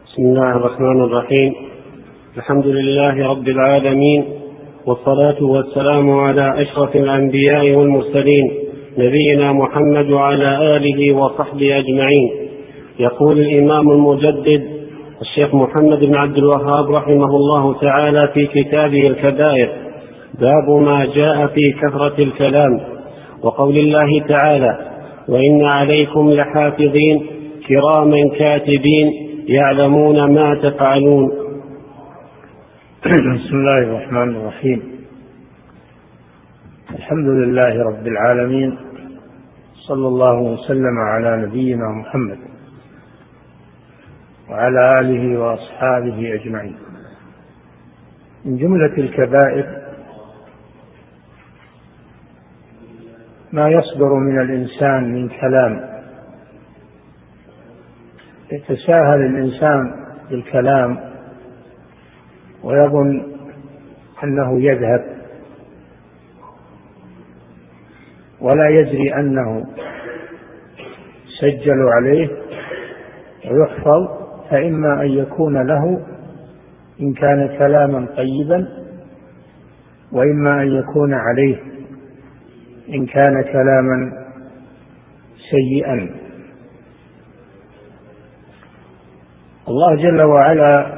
بسم الله الرحمن الرحيم. الحمد لله رب العالمين، والصلاة والسلام على أشرف الأنبياء والمرسلين نبينا محمد وعلى آله وصحبه أجمعين. يقول الإمام المجدد الشيخ محمد بن عبد الوهاب رحمه الله تعالى في كتابه الكبائر: باب ما جاء في كثرة الكلام، وقول الله تعالى: وإن عليكم لحافظين كراما كاتبين يعلمون ما تفعلون. بسم الله الرحمن الرحيم. الحمد لله رب العالمين، صلى الله وسلم على نبينا محمد وعلى آله وأصحابه أجمعين. من جملة الكبائر ما يصدر من الإنسان من كلام، يتساهل الإنسان بالكلام ويظن أنه يذهب ولا يدري أنه سجل عليه ويحفظ، فإما أن يكون له إن كان كلاما طيبا، وإما أن يكون عليه إن كان كلاما سيئا. الله جل وعلا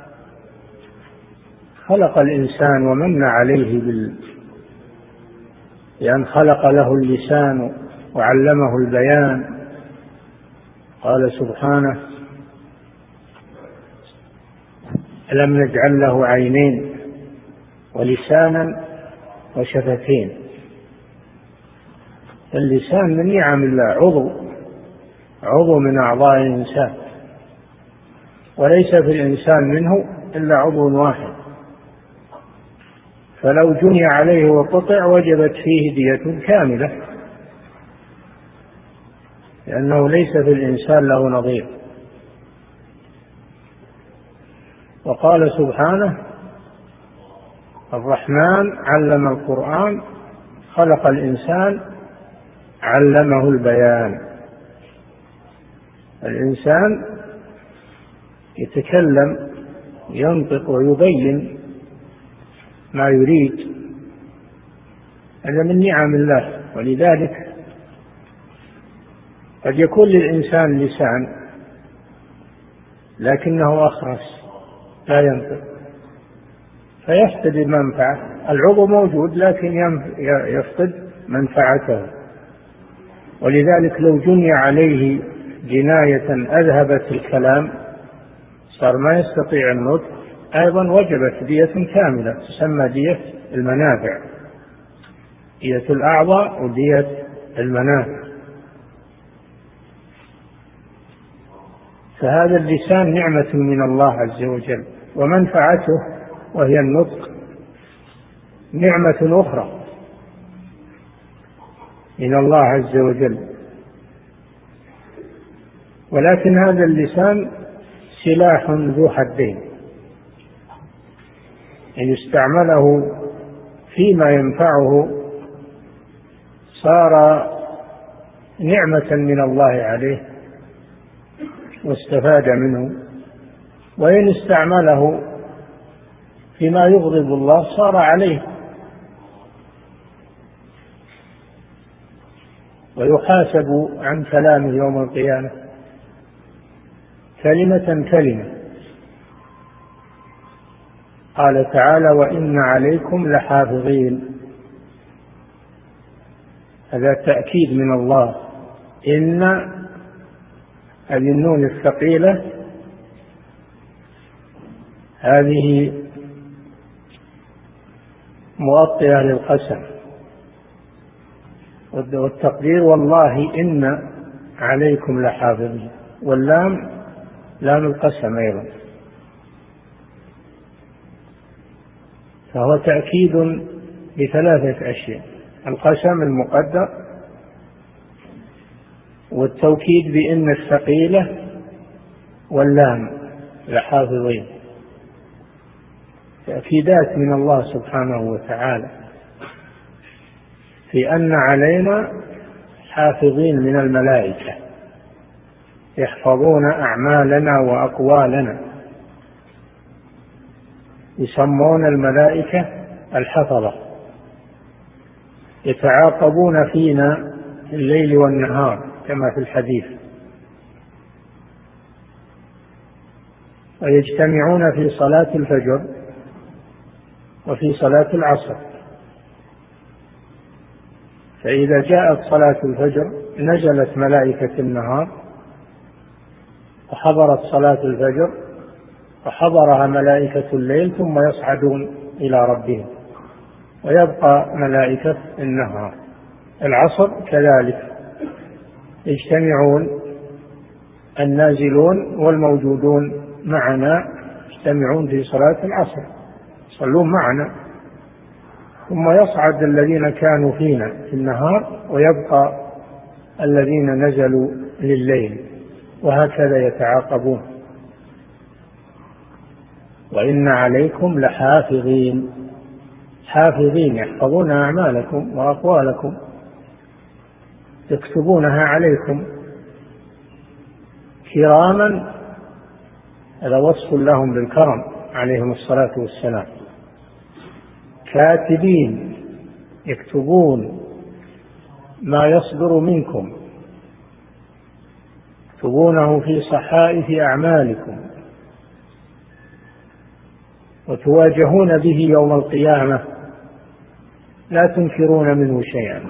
خلق الإنسان ومن عليه بأن خلق له اللسان وعلمه البيان. قال سبحانه: ألم نجعل له عينين ولسانا وشفتين. اللسان من نعم الله، عضو من أعضاء الإنسان، وليس في الإنسان منه إلا عضو واحد، فلو جني عليه وقطع وجبت فيه دية كاملة، لأنه ليس في الإنسان له نظير. وقال سبحانه: الرحمن علم القرآن خلق الإنسان علمه البيان. الإنسان يتكلم، ينطق ويبين ما يريد، هذا من نعم الله. ولذلك قد يكون للإنسان لسان لكنه أخرس لا ينطق، فيفقد المنفعة. العضو موجود لكن يفقد منفعته. ولذلك لو جني عليه جناية أذهبت الكلام صار ما يستطيع النطق، أيضا وجبت دية كاملة تسمى دية المنافع، دية الأعضاء ودية المنافع. فهذا اللسان نعمة من الله عز وجل، ومنفعته وهي النطق نعمة أخرى من الله عز وجل. ولكن هذا اللسان سلاح ذو حدين، إن استعمله فيما ينفعه صار نعمة من الله عليه واستفاد منه، وإن استعمله فيما يغضب الله صار عليه ويحاسب عن كلامه يوم القيامة كلمة كلمة. قال تعالى: وإن عليكم لحافظين. هذا تأكيد من الله. إن هذه النون الثقيلة هذه مغطية للقسم، والتقدير والله إن عليكم لحافظين، واللام لام القسم أيضا، فهو تأكيد بثلاثة أشياء: القسم المقدر، والتوكيد بإن الثقيلة، واللام لحافظين. تأكيدات من الله سبحانه وتعالى في أن علينا حافظين من الملائكة، يحفظون أعمالنا وأقوالنا، يسمون الملائكة الحفظة، يتعاقبون فينا الليل والنهار كما في الحديث، ويجتمعون في صلاة الفجر وفي صلاة العصر. فإذا جاءت صلاة الفجر نزلت ملائكة النهار وحضرت صلاة الفجر وحضرها ملائكة الليل، ثم يصعدون إلى ربهم، ويبقى ملائكة النهار. العصر كذلك يجتمعون النازلون والموجودون معنا، يجتمعون في صلاة العصر يصلون معنا، ثم يصعد الذين كانوا فينا في النهار ويبقى الذين نزلوا لليل، وهكذا يتعاقبون. وإن عليكم لحافظين، حافظين يحفظون أعمالكم وأقوالكم، يكتبونها عليكم كراما، هذا وصف لهم بالكرم عليهم الصلاة والسلام، كاتبين يكتبون ما يصدر منكم، يكتبونه في صحائف أعمالكم، وتواجهون به يوم القيامة لا تنكرون منه شيئا.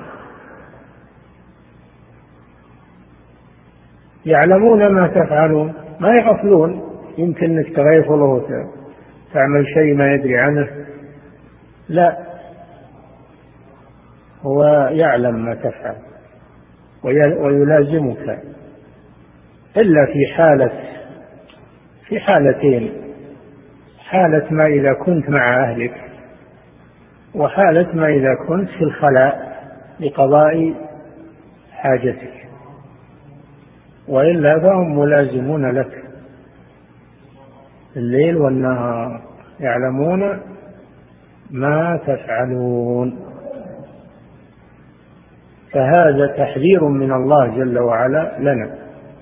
يعلمون ما تفعلون، ما يغفلون، يمكن انك تغيفله وتعمل شيء ما يدري عنه، لا، هو يعلم ما تفعل ويلازمك، إلا في حالتين: حالة ما إذا كنت مع أهلك، وحالة ما إذا كنت في الخلاء لقضاء حاجتك، وإلا فهم ملازمون لك الليل والنهار، يعلمون ما تفعلون. فهذا تحذير من الله جل وعلا لنا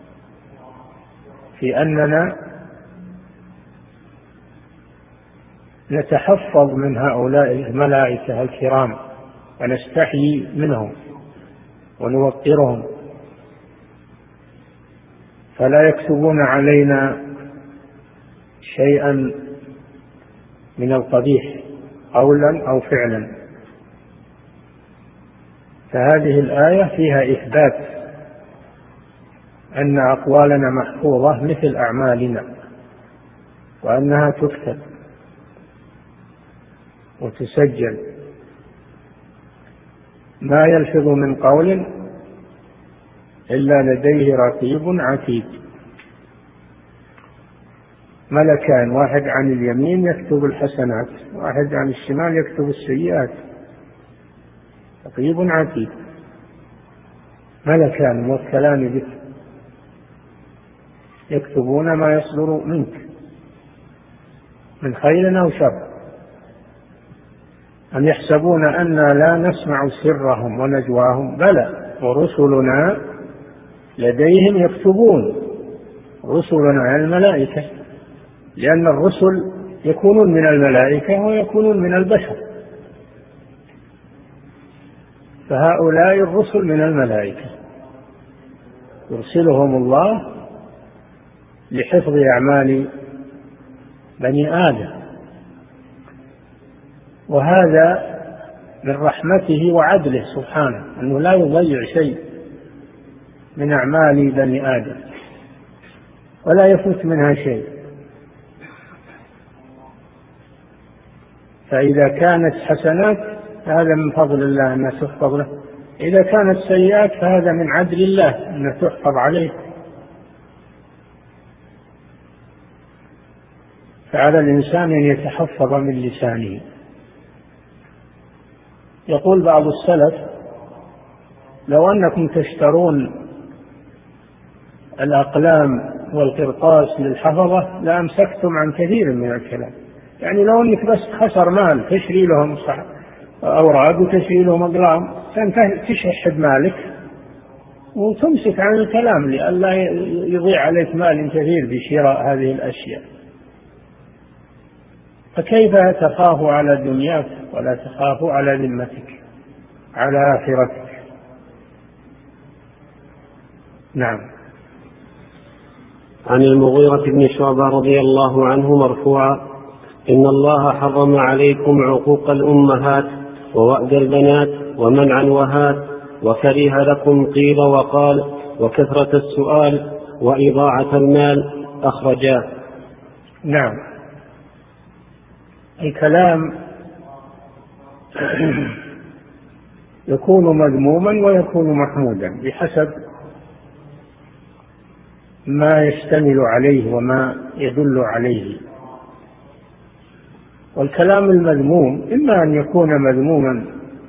في أننا نتحفظ من هؤلاء الملائكة الكرام ونستحيي منهم ونوقرهم، فلا يكتبون علينا شيئا من القبيح قولا أو فعلا. فهذه الآية فيها إثبات أن أقوالنا محفوظة مثل أعمالنا، وأنها تكتب وتسجل. ما يلفظ من قول إلا لديه رقيب عتيد. ملكان، واحد عن اليمين يكتب الحسنات، واحد عن الشمال يكتب السيئات، رقيب عتيد. ملكان موكلان بك يكتبون ما يصدر منك من خير أو شر. أم يحسبون أنا لا نسمع سرهم ونجواهم؟ بلى ورسلنا لديهم يكتبون. رسلنا الملائكة، لأن الرسل يكونون من الملائكة ويكونون من البشر، فهؤلاء الرسل من الملائكة يرسلهم الله لحفظ أعمال بني آدم، وهذا من رحمته وعدله سبحانه أنه لا يضيع شيء من أعمال بني آدم ولا يفوت منها شيء. فإذا كانت حسنات فهذا من فضل الله أنها تحفظ له، إذا كانت سيئات فهذا من عدل الله أنها تحفظ عليه. فعلى الإنسان أن يتحفظ من لسانه. يقول بعض السلف: لو أنكم تشترون الأقلام والقرطاس للحفظة لأمسكتم عن كثير من الكلام. يعني لو أنك بس خسر مال تشري لهم أوراق وتشري لهم أقلام، تشحذ مالك وتمسك عن الكلام لئلا يضيع عليك مال كثير بشراء هذه الأشياء. فكيف تخاف على دنياك ولا تخاف على ذمتك، على آخرتك؟ نعم. عن المغيرة بن شعبة رضي الله عنه مرفوعا: إن الله حرم عليكم عقوق الأمهات ووأد البنات ومنعا وهات، وكره لكم قيل وقال وكثرة السؤال وإضاعة المال. أخرجاه. نعم. الكلام يكون مذموما ويكون محمودا بحسب ما يشتمل عليه وما يدل عليه. والكلام المذموم إما أن يكون مذموما،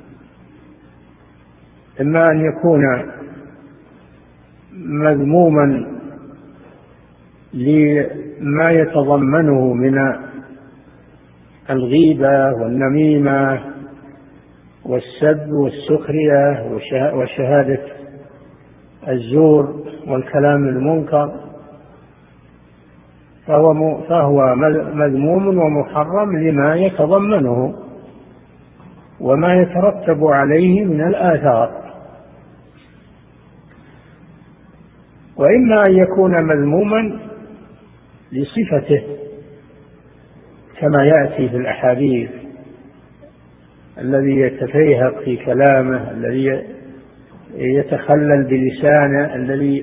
إما أن يكون مذموما لما يتضمنه من الغيبة والنميمة والسب والسخرية وشهادة الزور والكلام المنكر، فهو مذموم ومحرم لما يتضمنه وما يترتب عليه من الآثار. وإما أن يكون مذموما لصفته كما يأتي في الأحاديث: الذي يتفيهق في كلامه، الذي يتخلل بلسانه، الذي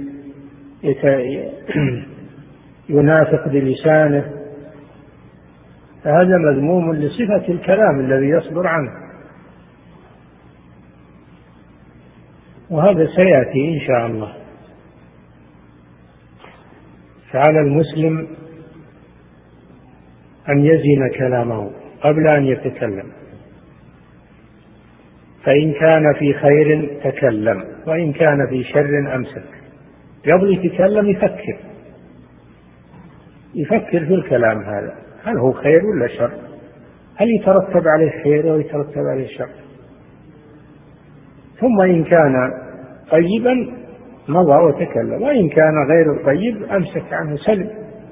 ينافق بلسانه، فهذا مذموم لصفة الكلام الذي يصدر عنه. وهذا سيأتي إن شاء الله. فعلى المسلم أن يزن كلامه قبل أن يتكلم، فإن كان في خير تكلم وإن كان في شر أمسك. قبل يتكلم يفكر في الكلام هذا، هل هو خير ولا شر؟ هل يترتب عليه خير أو يترتب عليه شر؟ ثم إن كان طيبا مضى وتكلم، وإن كان غير طيب أمسك عنه سلم.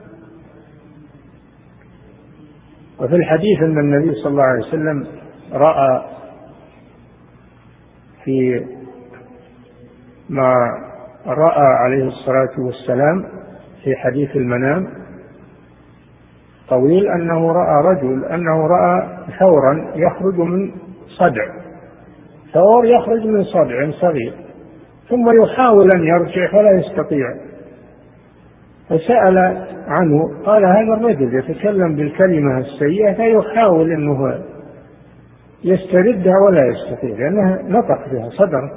وفي الحديث أن النبي صلى الله عليه وسلم رأى في ما رأى عليه الصلاة والسلام في حديث المنام طويل أنه رأى ثورا يخرج من صدع، ثور يخرج من صدع صغير، ثم يحاول أن يرجع فلا يستطيع، فسأل عنه قال: هذا الرجل يتكلم بالكلمة السيئة فيحاول أنه يستردها ولا يستطيع، لأنها نطق بها صدرت.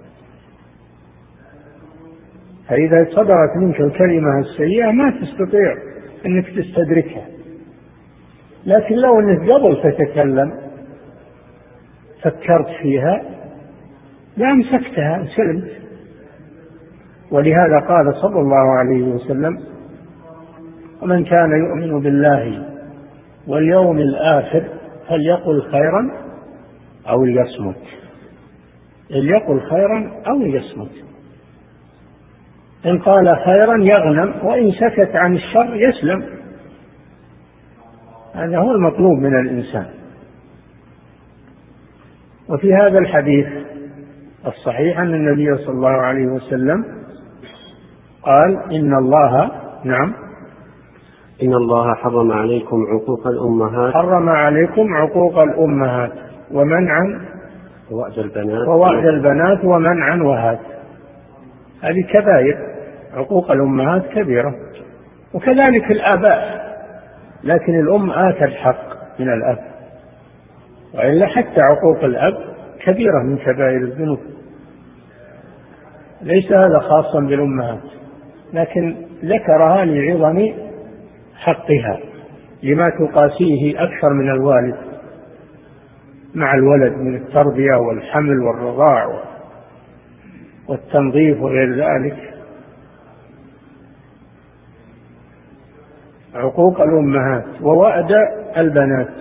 فإذا صدرت منك الكلمة السيئة ما تستطيع أنك تستدركها، لكن لو أنك قبل تتكلم فكرت فيها لأمسكتها سلمت. ولهذا قال صلى الله عليه وسلم: ومن كان يؤمن بالله واليوم الآخر فليقل خيرا أو ليصمت. ليقل خيرا أو ليصمت. إن قال خيرا يغنم، وإن سكت عن الشر يسلم. هذا هو المطلوب من الإنسان. وفي هذا الحديث الصحيح أن النبي صلى الله عليه وسلم قال: إن الله إن الله حرم عليكم عقوق الأمهات، حرم عليكم عقوق الأمهات ومنعا ووأد البنات ومنعا وهات. هذه كبائر، عقوق الأمهات كبيرة، وكذلك الآباء، لكن الأم آتت حق من الأب، وإلا حتى عقوق الأب كبيرة من كبائر الذنوب. ليس هذا خاصا بالأمهات، لكن ذكرها لعظم حقها، لما تقاسيه أكثر من الوالد مع الولد من التربية والحمل والرضاع والتنظيف وغير ذلك. عقوق الأمهات ووأد البنات،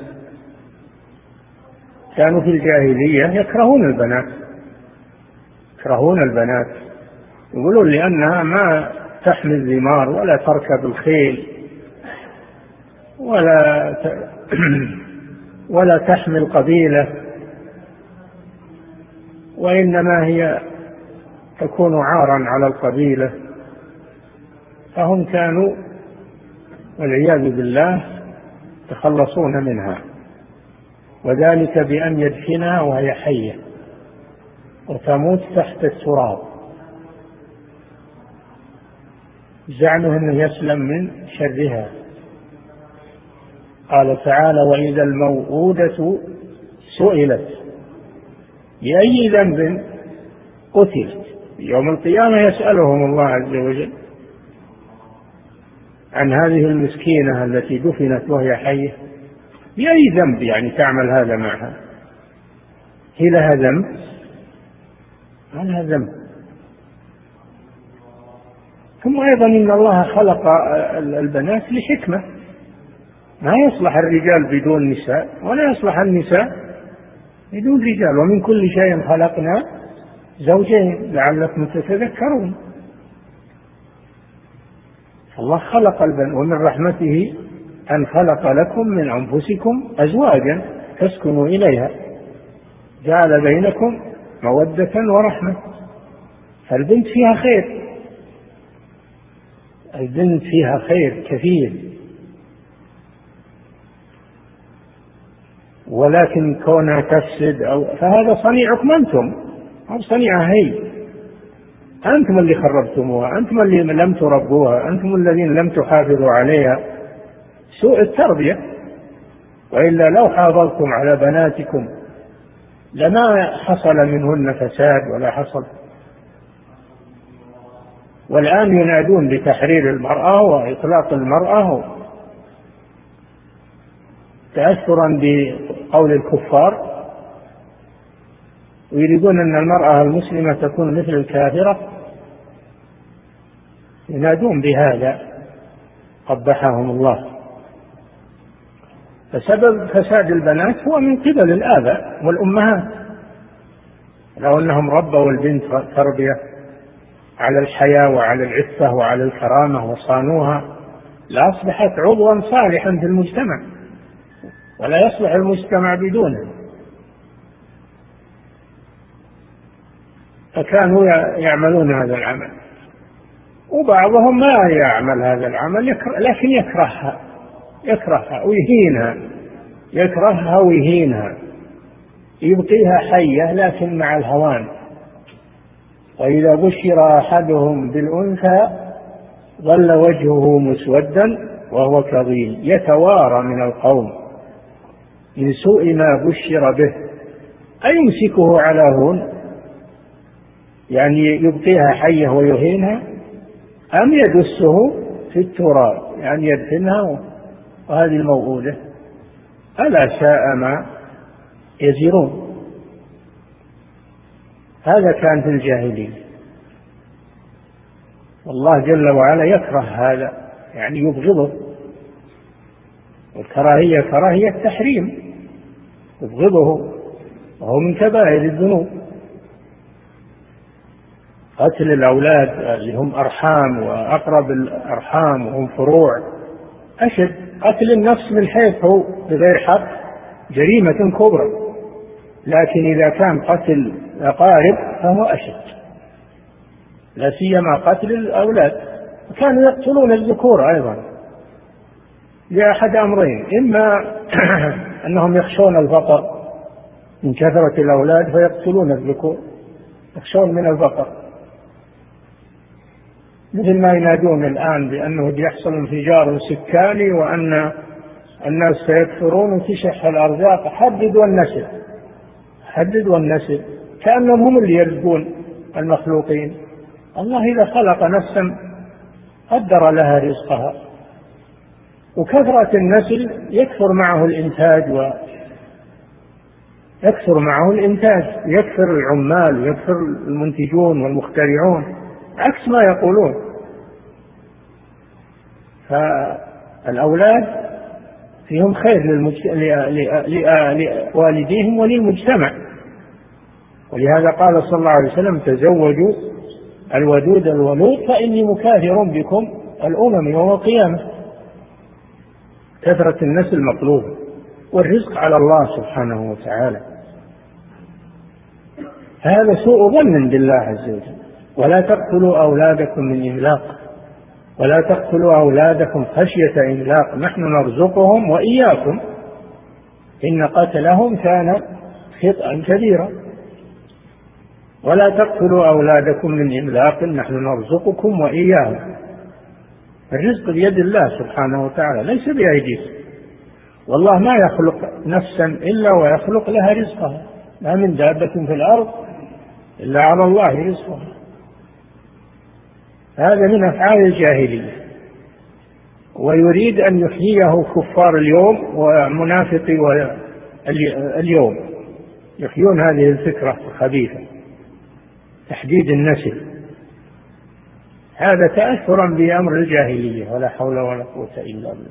كانوا في الجاهلية يكرهون البنات يقولون لأنها ما تحمل ثمار ولا تركب الخيل ولا تحمل قبيلة، وإنما هي تكون عارا على القبيلة. فهم كانوا والعياذ بالله يتخلصون منها، وذلك بأن يدفنها وهي حية وتموت تحت التراب، زعمه أنه يسلم من شرها. قال تعالى: وإذا الموءودة سئلت بأي ذنب قتلت. يوم القيامة يسألهم الله عز وجل عن هذه المسكينة التي دفنت وهي حية، بأي ذنب يعني تعمل هذا معها؟ هي لها ذنب؟ ما لها ذنب. ثم أيضا إن الله خلق البنات لحكمة، ما يصلح الرجال بدون نساء ولا يصلح النساء بدون رجال، ومن كل شيء خلقنا زوجين لعلكم تتذكرون. الله خلق البنات، ومن رحمته أن خلق لكم من أنفسكم أزواجا تسكنوا إليها، جعل بينكم مودة ورحمة. فالبنت فيها خير، البنت فيها خير كثير، ولكن كونها تفسد فهذا صنيعكم أنتم أو صنيعها هي، أنتم اللي خربتموها، أنتم اللي لم تربوها، أنتم الذين لم تحافظوا عليها. سوء التربية، وإلا لو حافظتم على بناتكم لما حصل منهن فساد ولا حصل. والآن ينادون بتحرير المرأة وإطلاق المرأة تأثرا بقول الكفار، ويريدون أن المرأة المسلمة تكون مثل الكافرة، ينادون بهذا قبحهم الله. فسبب فساد البنات هو من قبل الآباء والأمهات، لو أنهم ربوا البنت تربية على الحياة وعلى العفة وعلى الكرامة وصانوها لأصبحت عضوا صالحا في المجتمع، ولا يصلح المجتمع بدونه. فكانوا يعملون هذا العمل، وبعضهم ما يعمل هذا العمل لكن يكرهها ويهينها، يكرهها ويهينها، يبقيها حية لكن مع الهوان. وإذا بشر أحدهم بالأنثى ظل وجهه مسودا وهو كظيم يتوارى من القوم من سوء ما بشر به، أيمسكه على هون، يعني يبقيها حية ويهينها، أم يدسه في التراب يعني يدفنها وهذه الموءودة؟ ألا ساء ما يزرون. هذا كان في الجاهلية، والله جل وعلا يكره هذا، يعني يبغضه، والكراهية كراهية تحريم، يبغضه، وهو من كبائر الذنوب. قتل الأولاد اللي هم أرحام وأقرب الأرحام وهم فروع أشد. قتل النفس من حيث هو بغير حق جريمة كبرى، لكن إذا كان قتل أقارب فهو أشد، لا سيما قتل الأولاد. كانوا يقتلون الذكور أيضا لأحد أمرين: إما أنهم يخشون الفقر من كثرة الأولاد فيقتلون الذكور، يخشون من الفقر، مثل ما ينادون الآن بأنه بيحصل انفجار سكاني وأن الناس سيكثرون وتشح الأرزاق. حدد والنسل، كأنهم هم اللي يرزقون المخلوقين. الله إذا خلق نفسا قدر لها رزقها، وكثرة النسل يكثر معه الإنتاج، يكثر العمال ويكثر المنتجون والمخترعون، عكس ما يقولون. فالأولاد فيهم خير لوالديهم وللمجتمع، ولهذا قال صلى الله عليه وسلم: تزوجوا الودود الولود فإني مكاثر بكم الأمم يوم القيامة. كثرة النسل مطلوبة، والرزق على الله سبحانه وتعالى. هذا سوء ظن بالله عز وجل. ولا تقتلوا أولادكم من إملاق، ولا تقتلوا أولادكم خشية إملاق، نحن نرزقهم وإياكم إن قتلهم كان خطأ كبيرا. ولا تقتلوا أولادكم من إملاق نحن نرزقكم وإياهم. الرزق بيد الله سبحانه وتعالى ليس بأيديكم. والله ما يخلق نفسا إلا ويخلق لها رزقها، ما من دابة في الأرض إلا على الله رزقها. هذا من أفعال الجاهلية، ويريد أن يحييه كفار اليوم ومنافقي اليوم، يحيون هذه الفكرة الخبيثة، تحديد النسل. هذا تأثرا بأمر الجاهلية، ولا حول ولا قوة إلا بالله.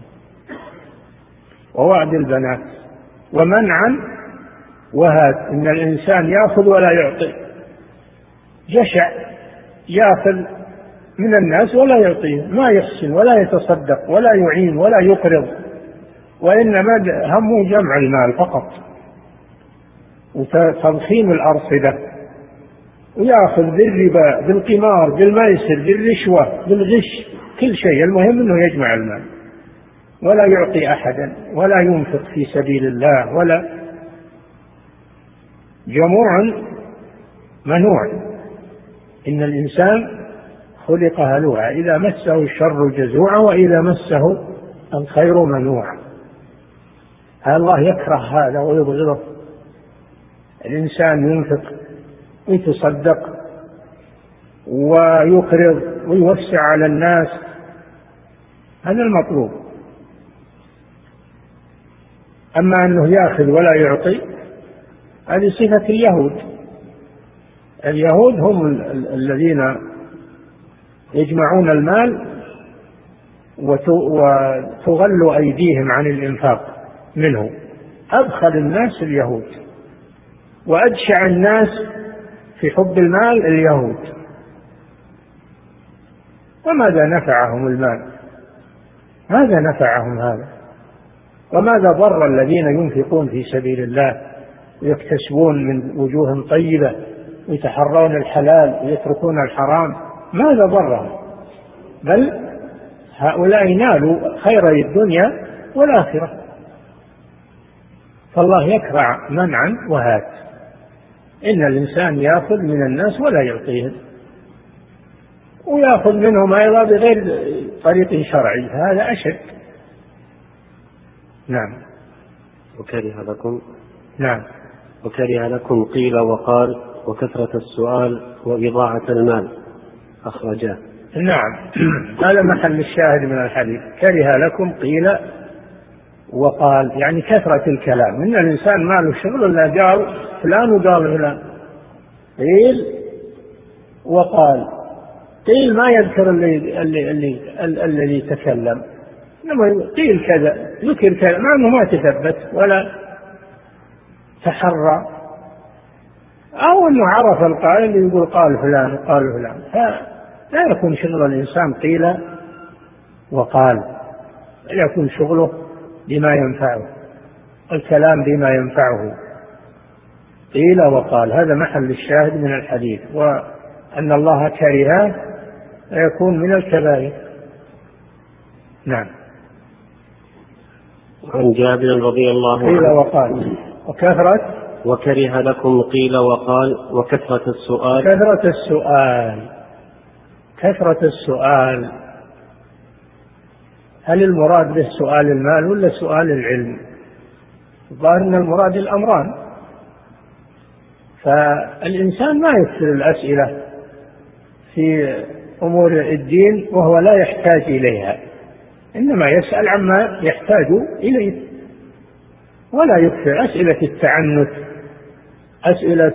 ووعد البنات ومنعا وهات، إن الإنسان يأخذ ولا يعطي، جشع، يأخذ من الناس ولا يعطيه، ما يحسن ولا يتصدق ولا يعين ولا يقرض، وإنما همه جمع المال فقط وتضخيم الأرصدة، ويأخذ بالربا بالقمار بالميسر بالرشوة بالغش، كل شيء، المهم أنه يجمع المال ولا يعطي أحدا ولا ينفق في سبيل الله، ولا جموع منوع. إن الإنسان خلق هلوعا، إذا مسه الشر جزوعا وإذا مسه الخير منوعا. الله يكره هذا ويبغضه. الإنسان ينفق ويتصدق ويقرض ويوسع على الناس، هذا المطلوب. أما أنه يأخذ ولا يعطي، هذه صفة اليهود. اليهود هم الذين يجمعون المال وتغل أيديهم عن الإنفاق منه. أبخل الناس اليهود، وأجشع الناس في حب المال اليهود. وماذا نفعهم المال؟ ماذا نفعهم هذا؟ وماذا ضر الذين ينفقون في سبيل الله ويكتسبون من وجوه طيبة ويتحرون الحلال ويتركون الحرام؟ ماذا ضرهم؟ بل هؤلاء نالوا خيري الدنيا والآخرة. فالله يكره منعا وهات. إن الإنسان يأخذ من الناس ولا يعطيهم، ويأخذ منهم أيضا بغير طريق شرعي، هذا أشد. نعم. وكره لكم. نعم. وكره لكم قيل وقال وكثرة السؤال وإضاعة المال، أخرجاه. نعم. هذا محل الشاهد من الحديث. كره لكم قيل وقال، يعني كثرة الكلام. إن الإنسان ما له شغل إلا قال فلان وقال فلان. قيل وقال. قيل ما يذكر الذي تكلم، إنما قيل كذا، ذكر كذا، مع أنه ما تثبت ولا تحرى، أو أنه عرف القائل يقول قال فلان وقال فلان. لا يكون شغل الإنسان قيل وقال، يكون شغله بما ينفعه، الكلام بما ينفعه. قيل وقال، هذا محل الشاهد من الحديث. وأن الله كرهه يكون من الكبائر. نعم. عن جابر رضي الله عنه قيل وقال وكثرة. وكره لكم قيل وقال وكثرة السؤال. كثرة السؤال. كثرة السؤال، هل المراد به سؤال المال ولا سؤال العلم؟ الظاهر أن المراد الأمران. فالإنسان ما يكثر الأسئلة في أمور الدين وهو لا يحتاج إليها، إنما يسأل عما يحتاج إليه، ولا يكثر أسئلة التعنت، أسئلة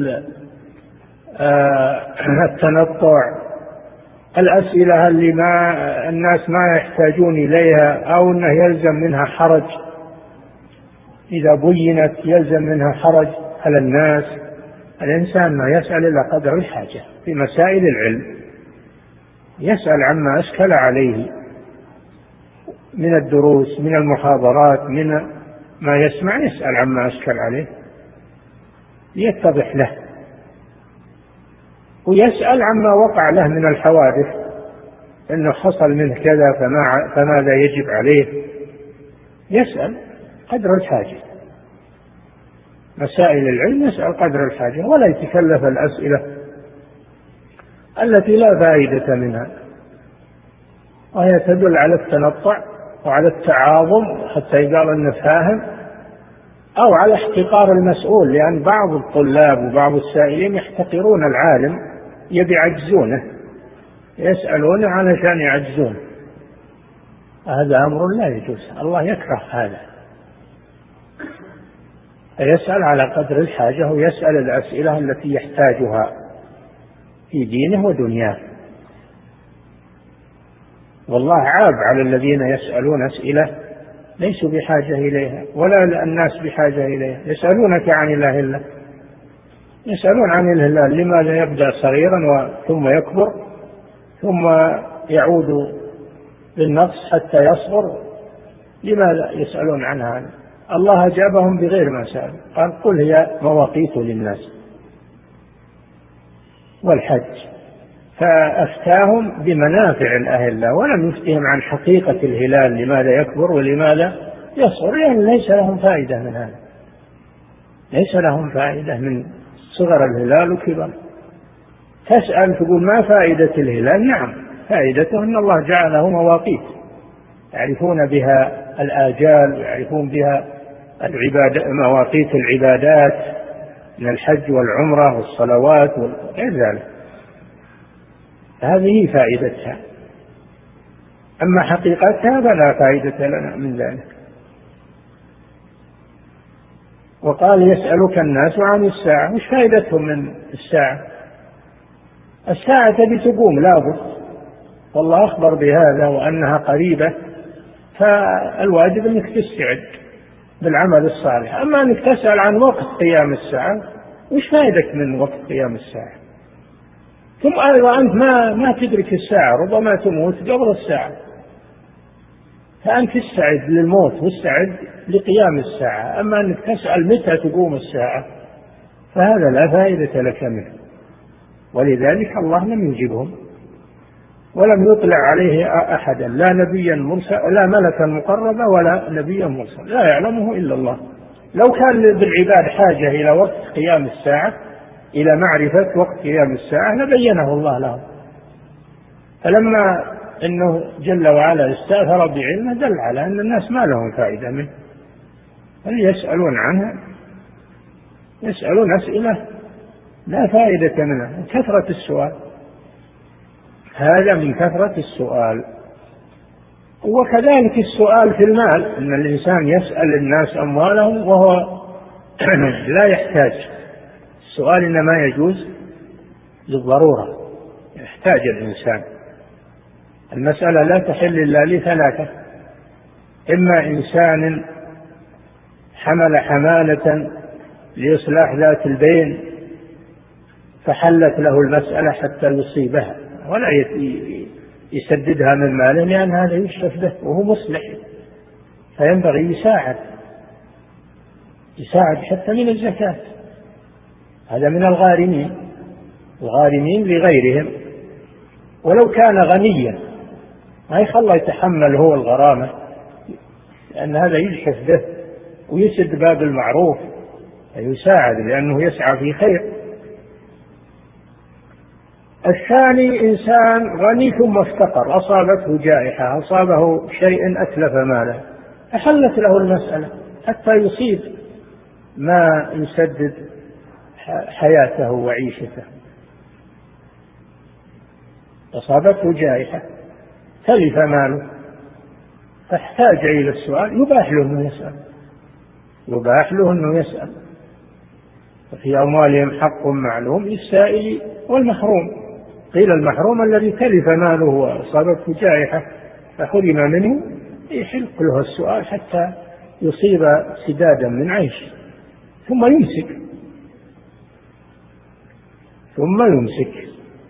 التنطع، الأسئلة اللي الناس ما يحتاجون إليها، أو أنه يلزم منها حرج، إذا بينت يلزم منها حرج على الناس. الإنسان ما يسأل إلا قدر الحاجة في مسائل العلم، يسأل عما أشكل عليه من الدروس، من المحاضرات، من ما يسمع، يسأل عما أشكل عليه ليتضح له، ويسأل عما وقع له من الحوادث، إنه حصل منه كذا فماذا يجب عليه، يسأل قدر الحاجة. مسائل العلم يسأل قدر الحاجة، ولا يتكلف الأسئلة التي لا فائدة منها، وهي تدل على التنطع وعلى التعاظم حتى يقال أنه فاهم، أو على احتقار المسؤول، لأن بعض الطلاب وبعض السائلين يحتقرون العالم، يبي يعجزونه، يسألونه علشان يعجزون. هذا أمر لا يجوز، الله يكره هذا. يسأل على قدر الحاجة، ويسأل الأسئلة التي يحتاجها في دينه ودنياه. والله عاب على الذين يسألون أسئلة ليسوا بحاجة إليها، ولا الناس بحاجة إليها. يسألونك عن الله الله، يسألون عن الهلال لماذا يبدأ صغيرا ثم يكبر ثم يعود بالنقص حتى يصغر، لماذا يسألون عن هذا؟ الله أجابهم بغير ما سأل، قال قل هي مواقيت للناس والحج، فأفتاهم بمنافع الأهلة ولم يفتهم عن حقيقة الهلال لماذا يكبر ولماذا يصغر، لأن ليس لهم فائدة من هذا، ليس لهم فائدة من صغر الهلال وكبر. تسأل تقول ما فائدة الهلال؟ نعم فائدته أن الله جعله مواقيت يعرفون بها الآجال، ويعرفون بها مواقيت العبادات من الحج والعمرة والصلوات وغير ذلك، هذه فائدتها. أما حقيقتها فلا فائدة لنا من ذلك. وقال يسألك الناس عن الساعة، مش فائدتهم من الساعة؟ الساعة تبي تقوم لابد، والله أخبر بهذا وأنها قريبة، فالواجب أنك تستعد بالعمل الصالح. أما أنك تسأل عن وقت قيام الساعة، وش فائدك من وقت قيام الساعة؟ ثم أيضا أنت ما تدرك الساعة، ربما تموت قبل الساعة، فأنت استعد للموت واستعد لقيام الساعة. أما أنك تسأل متى تقوم الساعة فهذا لا فائدة لك منه، ولذلك الله لم يجبهم ولم يطلع عليه أحدا، لا نبيا مرسل لا ملكا مقربا ولا نبيا مرسل، لا يعلمه إلا الله. لو كان بالعباد حاجة إلى وقت قيام الساعة، إلى معرفة وقت قيام الساعة، لبينه الله لهم. فلما إنه جل وعلا استأثر بعلمه دل على أن الناس ما لهم فائدة منه، بل يسألون عنها، يسألون أسئلة لا فائدة منها، من كثرة السؤال، هذا من كثرة السؤال. وكذلك السؤال في المال، أن الإنسان يسأل الناس أموالهم وهو لا يحتاج. السؤال إنما يجوز للضرورة، يحتاج الإنسان. المسألة لا تحل إلا لثلاثة: إما إنسان حمل حمالة لإصلاح ذات البين فحلت له المسألة حتى يصيبها ولا يسددها من ماله، لأن هذا يشرف به وهو مصلح، فينبغي يساعد حتى من الزكاة. هذا من الغارمين لغيرهم. ولو كان غنيا ما يخلى يتحمل هو الغرامة، لأن هذا يشرف به ويسد باب المعروف، فيساعد لأنه يسعى في خير. الثاني إنسان غني ثم افتقر، أصابته جائحة، أصابه شيء أتلف ماله، فحلت له المسألة حتى يصيب ما يسدد حياته وعيشته. أصابته جائحة تلف ماله فاحتاج إلى السؤال، يباح له أنه يسأل. وفي أموالهم حق معلوم للسائل والمحروم. قيل المحروم الذي تلف ماله وأصابته جائحة فحرم منه، يحق له السؤال حتى يصيب سدادا من عيش ثم يمسك. ثم يمسك.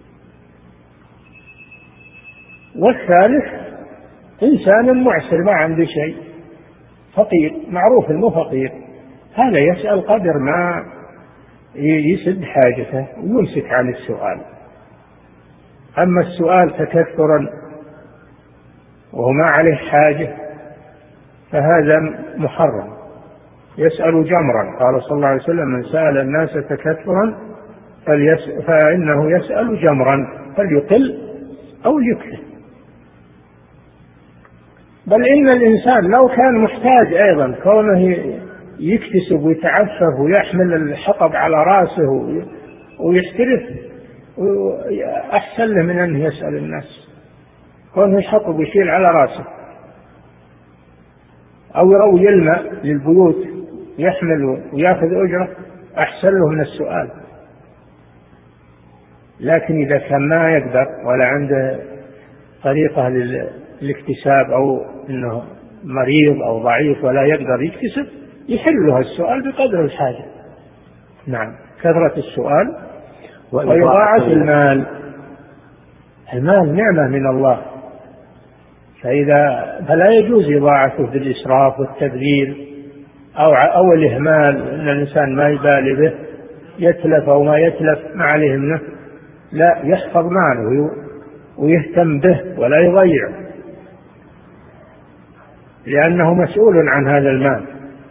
والثالث إنسان معسر ما عنده شيء، فقير، معروف إنه فقير، هذا يسأل قدر ما يسد حاجته ويمسك عن السؤال. أما السؤال تكثرا وهو ما عليه حاجة فهذا محرم، يسأل جمرا. قال صلى الله عليه وسلم: من سأل الناس تكثرا فإنه يسأل جمرا، فليقل أو يكثر. بل إن الإنسان لو كان محتاج أيضا كونه يكتسب ويتعفف ويحمل الحطب على رأسه ويحترف أحسن له من أن يسأل الناس، كونه يحطب ويشيل على رأسه، أو يروي الماء للبيوت يحمل ويأخذ أجرة أحسن له من السؤال. لكن إذا كان ما يقدر ولا عنده طريقة للاكتساب أو أنه مريض أو ضعيف ولا يقدر يكتسب، يحلها السؤال بقدر الحاجة. نعم، كثرة السؤال وإضاعة المال. المال نعمة من الله، فلا يجوز إضاعته بالإسراف والتبذير أو الإهمال، أن الإنسان ما يبالي به، يتلف أو ما يتلف ما عليه منه، لا، يحفظ ماله ويهتم به ولا يضيع، لأنه مسؤول عن هذا المال.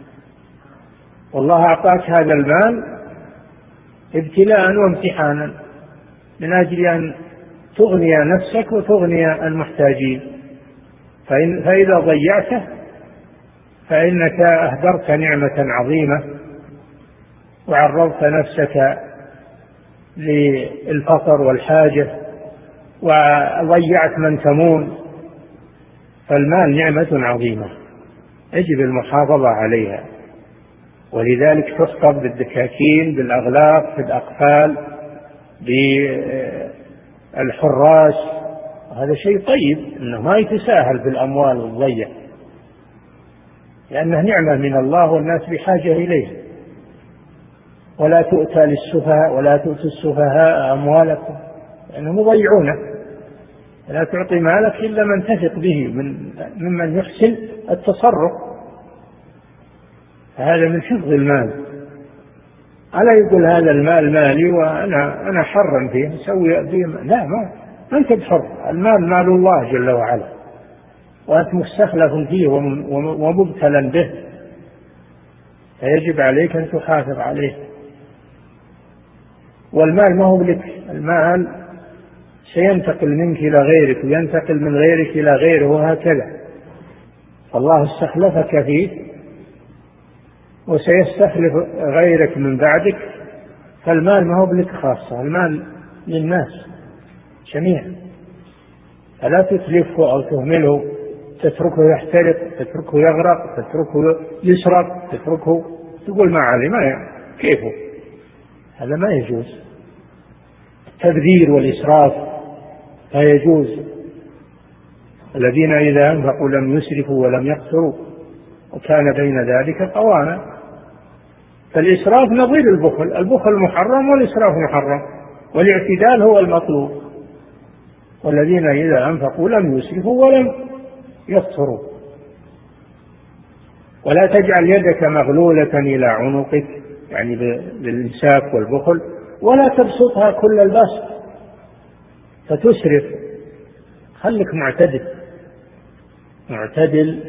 والله أعطاك هذا المال ابتلاء وامتحانا من أجل أن تغني نفسك وتغني المحتاجين، فإذا ضيعته فإنك أهدرت نعمة عظيمة وعرضت نفسك للفقر والحاجة وضيعت من تمون. فالمال نعمة عظيمة يجب المحافظة عليها، ولذلك تحفظ بالدكاكين، بالأغلاق، في الأقفال، بالحراس. هذا شيء طيب أنه ما يتساهل بالأموال والضيع، لأنه نعمة من الله والناس بحاجة إليه. ولا تؤتى للسفهاء ولا تؤتوا السفهاء أموالكم لأنهم يضيعونه. لا تعطي مالك إلا من تثق به ممن يحسن التصرف، هذا من حفظ المال. ألا يقول هذا المال مالي وأنا حرا فيه سوي فيه، لا، ما أنت بحر، المال مال الله جل وعلا، وأنت مستخلف فيه ومبتلا به، فيجب عليك أن تحافظ عليه. والمال ما هو لك، المال سينتقل منك إلى غيرك وينتقل من غيرك إلى غيره وهكذا، فالله استخلفك فيه وسيستخلف غيرك من بعدك. فالمال ما هو لك خاصة، المال للناس جميعا، فلا تتلفه أو تهمله، تتركه يحترق، تتركه يغرق، تتركه يسرق، تتركه تقول ما علي، ما كيفه، هذا ما يجوز. التبذير والإسراف لا يجوز. الذين إذا أنفقوا لم يسرفوا ولم يقتروا وكان بين ذلك قواما. فالإسراف نظير البخل، البخل محرم والإسراف محرم، والاعتدال هو المطلوب. والذين إذا أنفقوا لم يسرفوا ولم يقتروا. ولا تجعل يدك مغلولة إلى عنقك، يعني بالإمساك والبخل، ولا تبسطها كل البسط فتسرف. خلك معتدل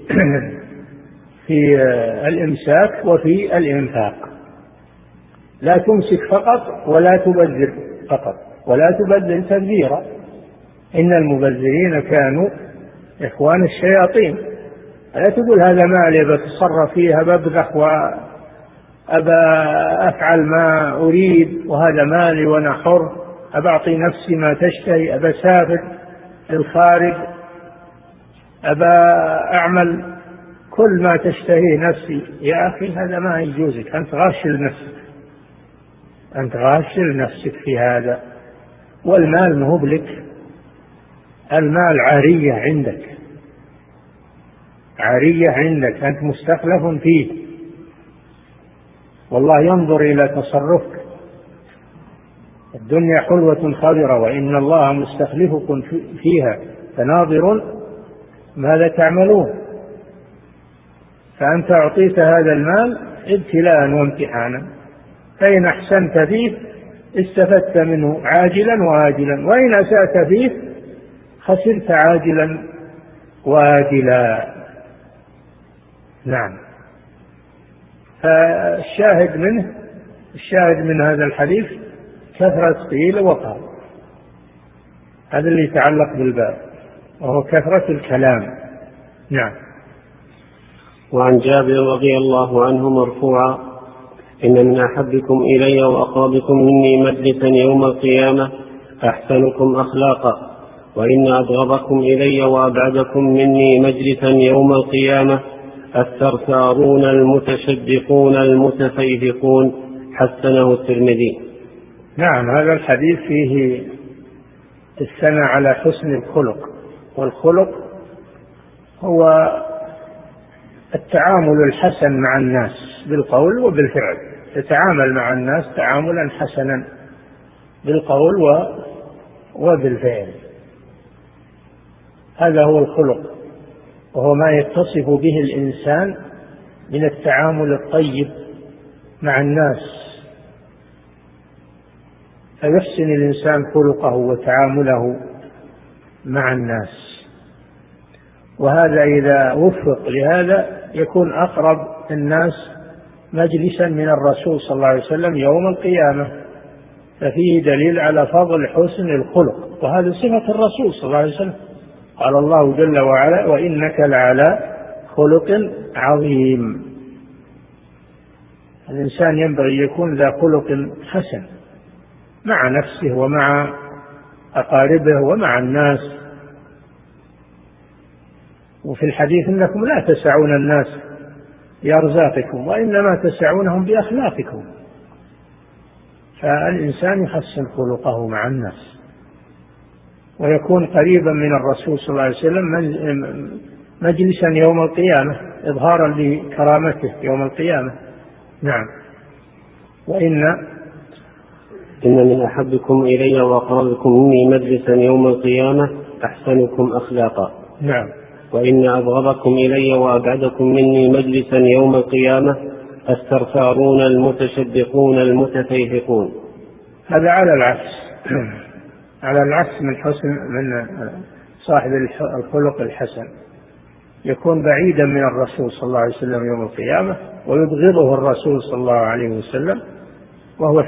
في الإمساك وفي الإنفاق. لا تمسك فقط ولا تبذر فقط، ولا تبذر تبذيرا، إن المبذرين كانوا إخوان الشياطين. لا تقول هذا مالي بتصرف فيها، ببذخ وأبى أفعل ما أريد، وهذا مالي وأنا حر، أبى أعطي نفسي ما تشتهي، أبى أسافر للخارج، أبى أعمل كل ما تشتهيه نفسي. يا أخي هذا ما يجوزك، أنت غاش لنفسك في هذا. والمال ما هو بلك، المال عارية عندك، أنت مستخلف فيه، والله ينظر إلى تصرفك. الدنيا حلوة خضرة وإن الله مستخلفكم فيها فناظر ماذا تعملون. فأنت أعطيت هذا المال ابتلاء وامتحانا، فإن أحسنت فيه استفدت منه عاجلا وآجلا، وإن أسأت فيه خسرت عاجلا وآجلا. نعم. فالشاهد من هذا الحديث كثرة قيل وقال، هذا اللي يتعلق بالباب، وهو كثرة الكلام. نعم. وعن جابر رضي الله عنه مرفوعا: إن من أحبكم إلي وأقربكم مني مجلسا يوم القيامة أحسنكم أخلاقا، وإن أبغضكم إلي وأبعدكم مني مجلسا يوم القيامة الثرثارون المتشدقون المتفيهقون. حسنه الترمذي. نعم. هذا الحديث فيه الثناء على حسن الخلق، والخلق هو التعامل الحسن مع الناس بالقول وبالفعل، تتعامل مع الناس تعاملا حسنا بالقول وبالفعل. هذا هو الخلق، وهو ما يتصف به الإنسان من التعامل الطيب مع الناس، فيحسن الإنسان خلقه وتعامله مع الناس. وهذا إذا وفق لهذا يكون أقرب الناس مجلسا من الرسول صلى الله عليه وسلم يوم القيامة، ففيه دليل على فضل حسن الخلق، وهذا صفة الرسول صلى الله عليه وسلم. قال الله جل وعلا: وإنك لعلى خلق عظيم. الإنسان ينبغي يكون ذا خلق حسن مع نفسه ومع أقاربه ومع الناس. وفي الحديث: إنكم لا تسعون الناس بأرزاقكم وإنما تسعونهم بأخلاقكم. فالإنسان يحسن خلقه مع الناس ويكون قريبا من الرسول صلى الله عليه وسلم مجلسا يوم القيامة إظهارا لكرامته يوم القيامة. نعم. وإن من أحبكم إلي وأقربكم مني مجلسا يوم القيامة أحسنكم أخلاقا. نعم. وإن أبغضكم إلي وأبعدكم مني مجلسا يوم القيامة الثرثارون المتشدقون المتفيهقون. هذا على العكس، على العكس من صاحب الخلق الحسن، يكون بعيدا من الرسول صلى الله عليه وسلم يوم القيامة ويبغضه الرسول صلى الله عليه وسلم، وهو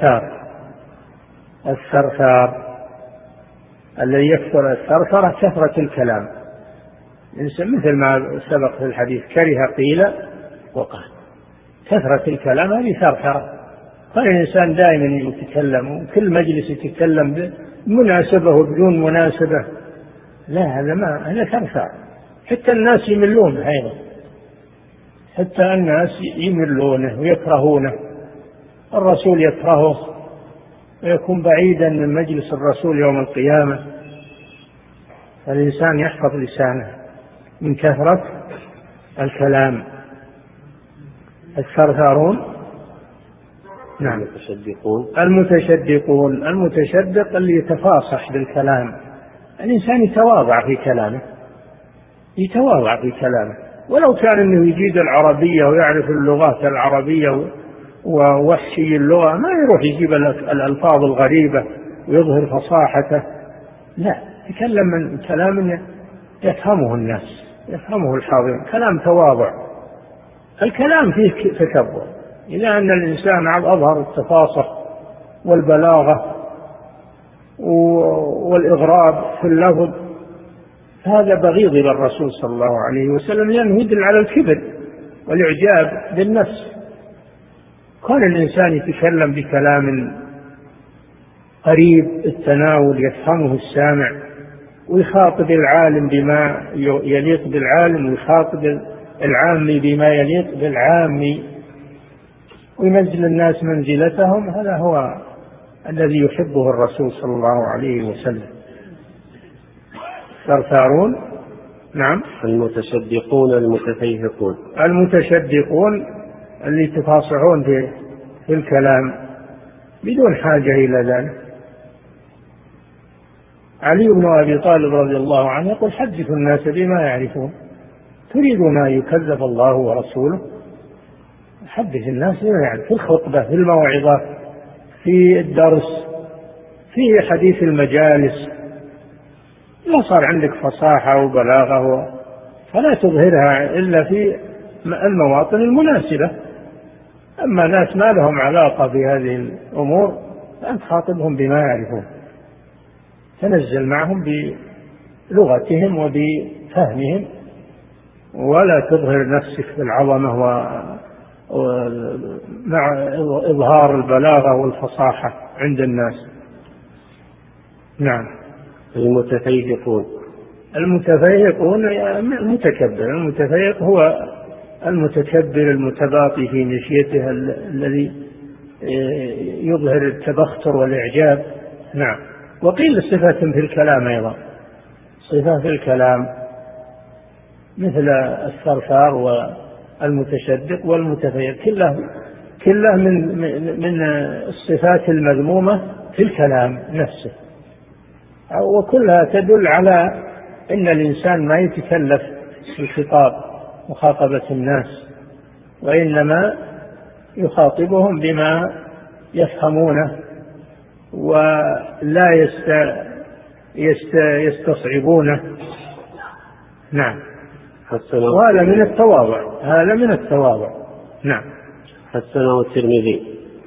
الثرثار الذي يكثر الثرثرة كثرة الكلام. الإنسان مثل ما سبق في الحديث كره قيل وقال، كثرة الكلام هذه ثرثرة. فالإنسان دائما يتكلم وكل مجلس يتكلم بمناسبة وبدون مناسبة، لا، هذا ثرثار. حتى الناس يملون أيضا، حتى الناس يملونه ويكرهونه. الرسول يكرهه ويكون بعيدا من مجلس الرسول يوم القيامة. فالإنسان يحفظ لسانه من كثرة الكلام. الثرثارون، نعم، المتشدق اللي يتفاصح بالكلام. الإنسان يتواضع في كلامه، ولو كان انه يجيد العربية ويعرف اللغات العربية ووحشي اللغة، ما يروح يجيب الألفاظ الغريبة ويظهر فصاحته، لا، يتكلم من كلام يفهمه الناس، يفهمه الحاضرين، كلام تواضع. الكلام فيه تكبر، إلى أن الإنسان أظهر التفاصح والبلاغة والإغراب في اللفظ، هذا بغيض إلى الرسول صلى الله عليه وسلم، لأنه يدل على الكبر والإعجاب بالنفس. كون الإنسان يتكلم بكلام قريب التناول يفهمه السامع، ويخاطب العالم بما يليق بالعالم، ويخاطب العامي بما يليق بالعامي، وينزل الناس منزلتهم، هذا هو الذي يحبه الرسول صلى الله عليه وسلم. ثرثارون، نعم، المتشدقون المتفيهقون اللي يتفاصحون في الكلام، بدون حاجة إلى ذلك. علي بن أبي طالب رضي الله عنه يقول حدثوا الناس بما يعرفون، تريدون أن يكذب الله ورسوله؟ حدث الناس بما يعرفون، في الخطبة، في الموعظة، في الدرس، في حديث المجالس. لا صار عندك فصاحة وبلاغة فلا تظهرها إلا في المواطن المناسبة. أما ناس ما لهم علاقة في هذه الأمور فأنت خاطبهم بما يعرفون، تنزل معهم بلغتهم وبفهمهم، ولا تظهر نفسك بالعظمة مع إظهار البلاغة والفصاحة عند الناس. نعم. المتفيهقون المتكبر. المتفيهق هو المتكبر المتباطي في مشيته، الذي يظهر التبختر والإعجاب. نعم. وقيل صفة في الكلام أيضا، صفة في الكلام مثل الثرثار والمتشدق والمتفيهق، كله من الصفات المذمومة في الكلام نفسه، وكلها تدل على أن الإنسان ما يتكلف في الخطاب مخاطبة الناس، وإنما يخاطبهم بما يفهمونه ولا يستصعبونه. نعم. وهذا من التواضع، هذا من التواضع. نعم. حسنه الترمذي.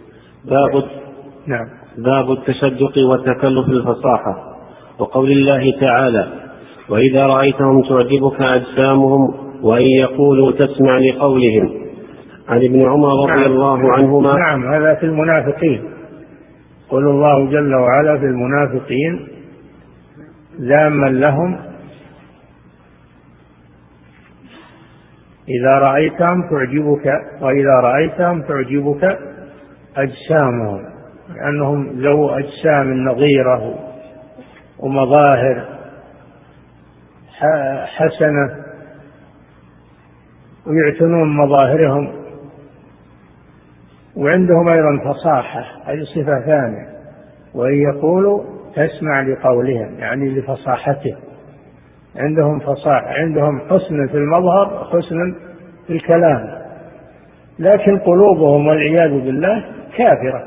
نعم. باب التشدق والتكلف الفصاحة، وقول الله تعالى: وإذا رأيتهم تعجبك أجسامهم وإن يقولوا تسمع لقولهم. عن ابن عمر رضي الله عنهما. نعم. هذا في المنافقين، قل الله جل وعلا في المنافقين ذاما لهم: إذا رأيتهم تعجبك، وإذا رأيتهم تعجبك أجسامهم، لأنهم ذو أجسام نظيرة ومظاهر حسنة، ويعتنون مظاهرهم، وعندهم أيضا فصاحة، هذه صفة ثانية. وإن يقولوا تسمع لقولهم، يعني لفصاحته، عندهم فصاحة، عندهم حسن في المظهر، حسن في الكلام، لكن قلوبهم والعياذ بالله كافرة،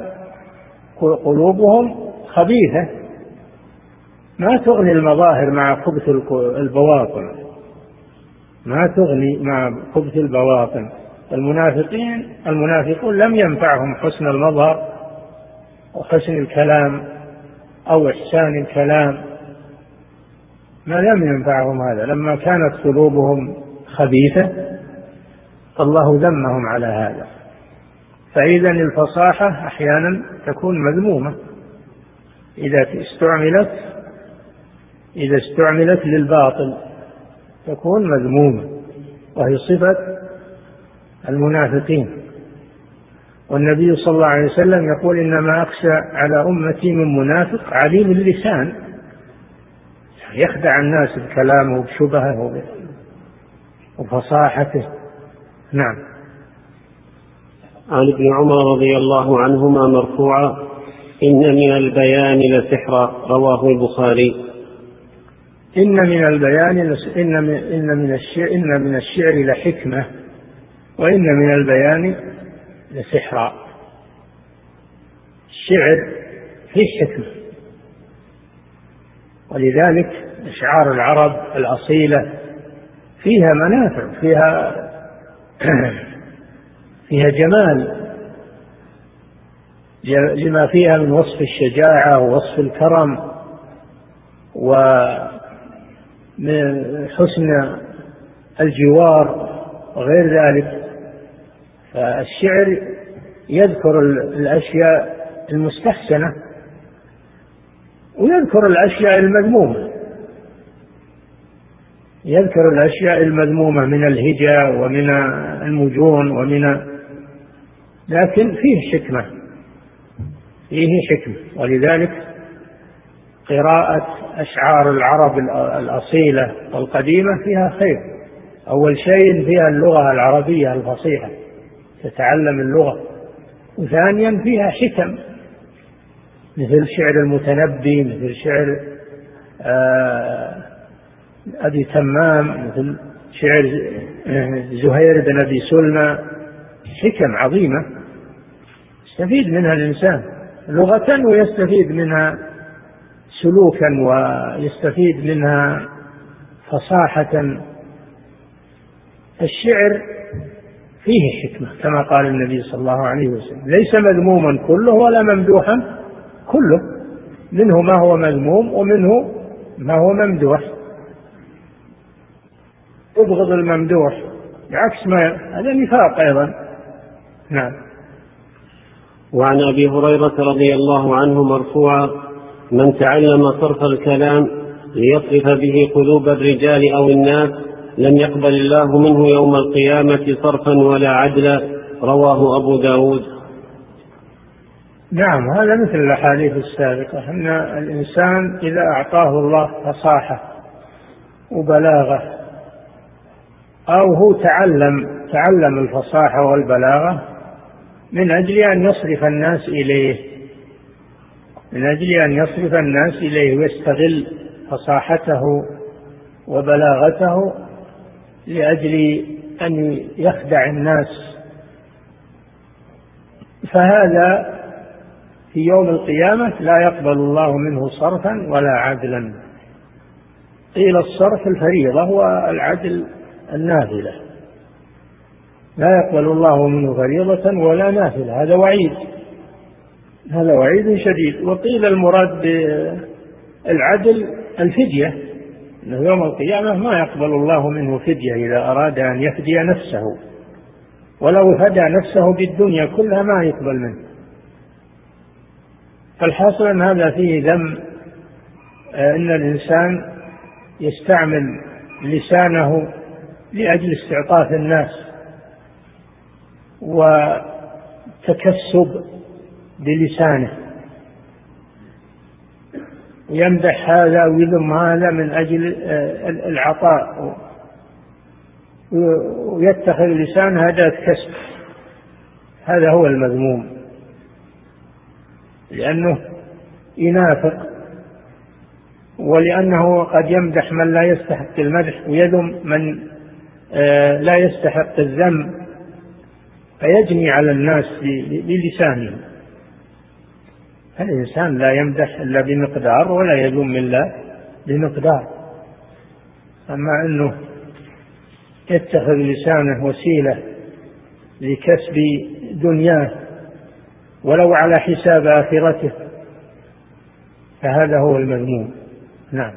قلوبهم خبيثة، ما تغني المظاهر مع خبث البواطن، ما تغني مع خبث البواطن. المنافقون لم ينفعهم حسن المظهر وحسن الكلام أو إحسان الكلام، ما لم ينفعهم هذا، لما كانت قلوبهم خبيثة فالله ذمهم على هذا. فإذا الفصاحة أحيانا تكون مذمومة إذا استعملت للباطل تكون مذمومة، وهي صفة المنافقين. والنبي صلى الله عليه وسلم يقول: إنما أخشى على أمتي من منافق عليم اللسان، يخدع الناس بكلامه وبشبهه وفصاحته. نعم. عن ابن عمر رضي الله عنهما مرفوعا: إن من البيان لسحرا، رواه البخاري. إن من البيان إن من الشعر لحكمة، وإن من البيان لسحرا. الشعر فيه حكمة، ولذلك أشعار العرب الأصيلة فيها منافع، فيها جمال، لما فيها من وصف الشجاعة ووصف الكرم ومن حسن الجوار وغير ذلك. فالشعر يذكر الأشياء المستحسنة ويذكر الأشياء المذمومة، يذكر الأشياء المذمومة من الهجا ومن المجون لكن فيه حكمة. ولذلك قراءة أشعار العرب الأصيلة والقديمة فيها خير. أول شيء فيها اللغة العربية الفصيحة، تتعلم اللغة، وثانيا فيها حكم مثل شعر المتنبي، مثل شعر أبي تمام، مثل شعر زهير بن أبي سلمى، حكم عظيمة يستفيد منها الإنسان لغة، ويستفيد منها سلوكا، ويستفيد منها فصاحة. الشعر فيه حكمة كما قال النبي صلى الله عليه وسلم: ليس مذموما كله ولا ممدوحا كله، منه ما هو مذموم ومنه ما هو ممدوح. تبغض الممدوح بعكس ما هذا نفاق أيضا. نعم. وعن أبي هريرة رضي الله عنه مرفوعا: من تعلم صرف الكلام ليصرف به قلوب الرجال أو الناس لم يقبل الله منه يوم القيامة صرفا ولا عدلا. رواه أبو داود. نعم، هذا مثل الأحاديث السابقة، أن الإنسان إذا أعطاه الله فصاحة وبلاغة، أو هو تعلم الفصاحة والبلاغة من أجل أن يصرف الناس إليه، ويستغل فصاحته وبلاغته لأجل أن يخدع الناس، فهذا في يوم القيامة لا يقبل الله منه صرفا ولا عدلا. قيل الصرف الفريضة والعدل النافلة، لا يقبل الله منه فريضة ولا نافلة، هذا وعيد شديد. وقيل المراد بالعدل الفدية، أنه يوم القيامة ما يقبل الله منه فدية إذا أراد أن يفدي نفسه، ولو فدى نفسه بالدنيا كلها ما يقبل منه. فالحاصل أن هذا فيه ذم، أن الإنسان يستعمل لسانه لأجل استعطاف الناس وتكسب بلسانه، يمدح هذا ويذم هذا من أجل العطاء، ويتخذ لسانه أداة كسب. هذا هو المذموم، لأنه ينافق، ولأنه قد يمدح من لا يستحق المدح ويذم من لا يستحق الذم، فيجني على الناس بلسانه. الإنسان لا يمدح إلا بمقدار ولا يذم إلا بمقدار. أما أنه يتخذ لسانه وسيلة لكسب دنياه ولو على حساب آخرته، فهذا هو المذموم. نعم.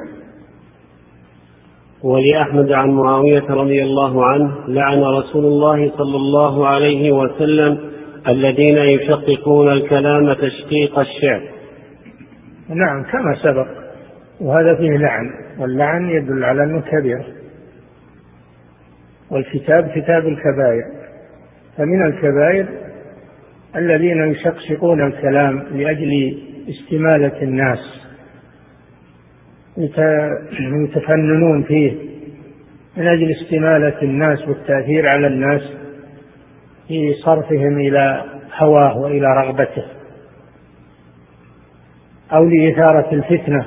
ولأحمد عن معاوية رضي الله عنه: لعن رسول الله صلى الله عليه وسلم الذين يشققون الكلام تشقيق الشعر. نعم، كما سبق، وهذا فيه لعن، واللعن يدل على أنه كبير، والكتاب كتاب الكبائر. فمن الكبائر الذين يشققون الكلام لأجل استمالة الناس، يتفننون فيه من أجل استمالة الناس والتأثير على الناس في صرفهم إلى هواه وإلى رغبته، أو لإثارة الفتنة.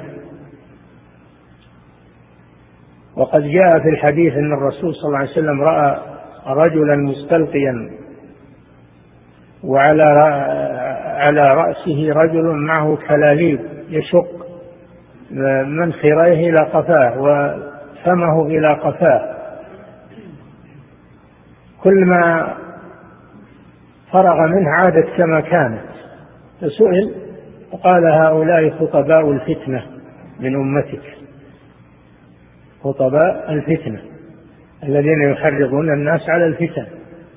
وقد جاء في الحديث أن الرسول صلى الله عليه وسلم رأى رجلا مستلقيا وعلى رأسه رجل معه كلاليب يشق منخريه إلى قفاه وفمه إلى قفاه، كل ما فرغ منه عادت كما كانت. فسئل وقال: هؤلاء خطباء الفتنة من أمتك، خطباء الفتنة الذين يحرضون الناس على الفتن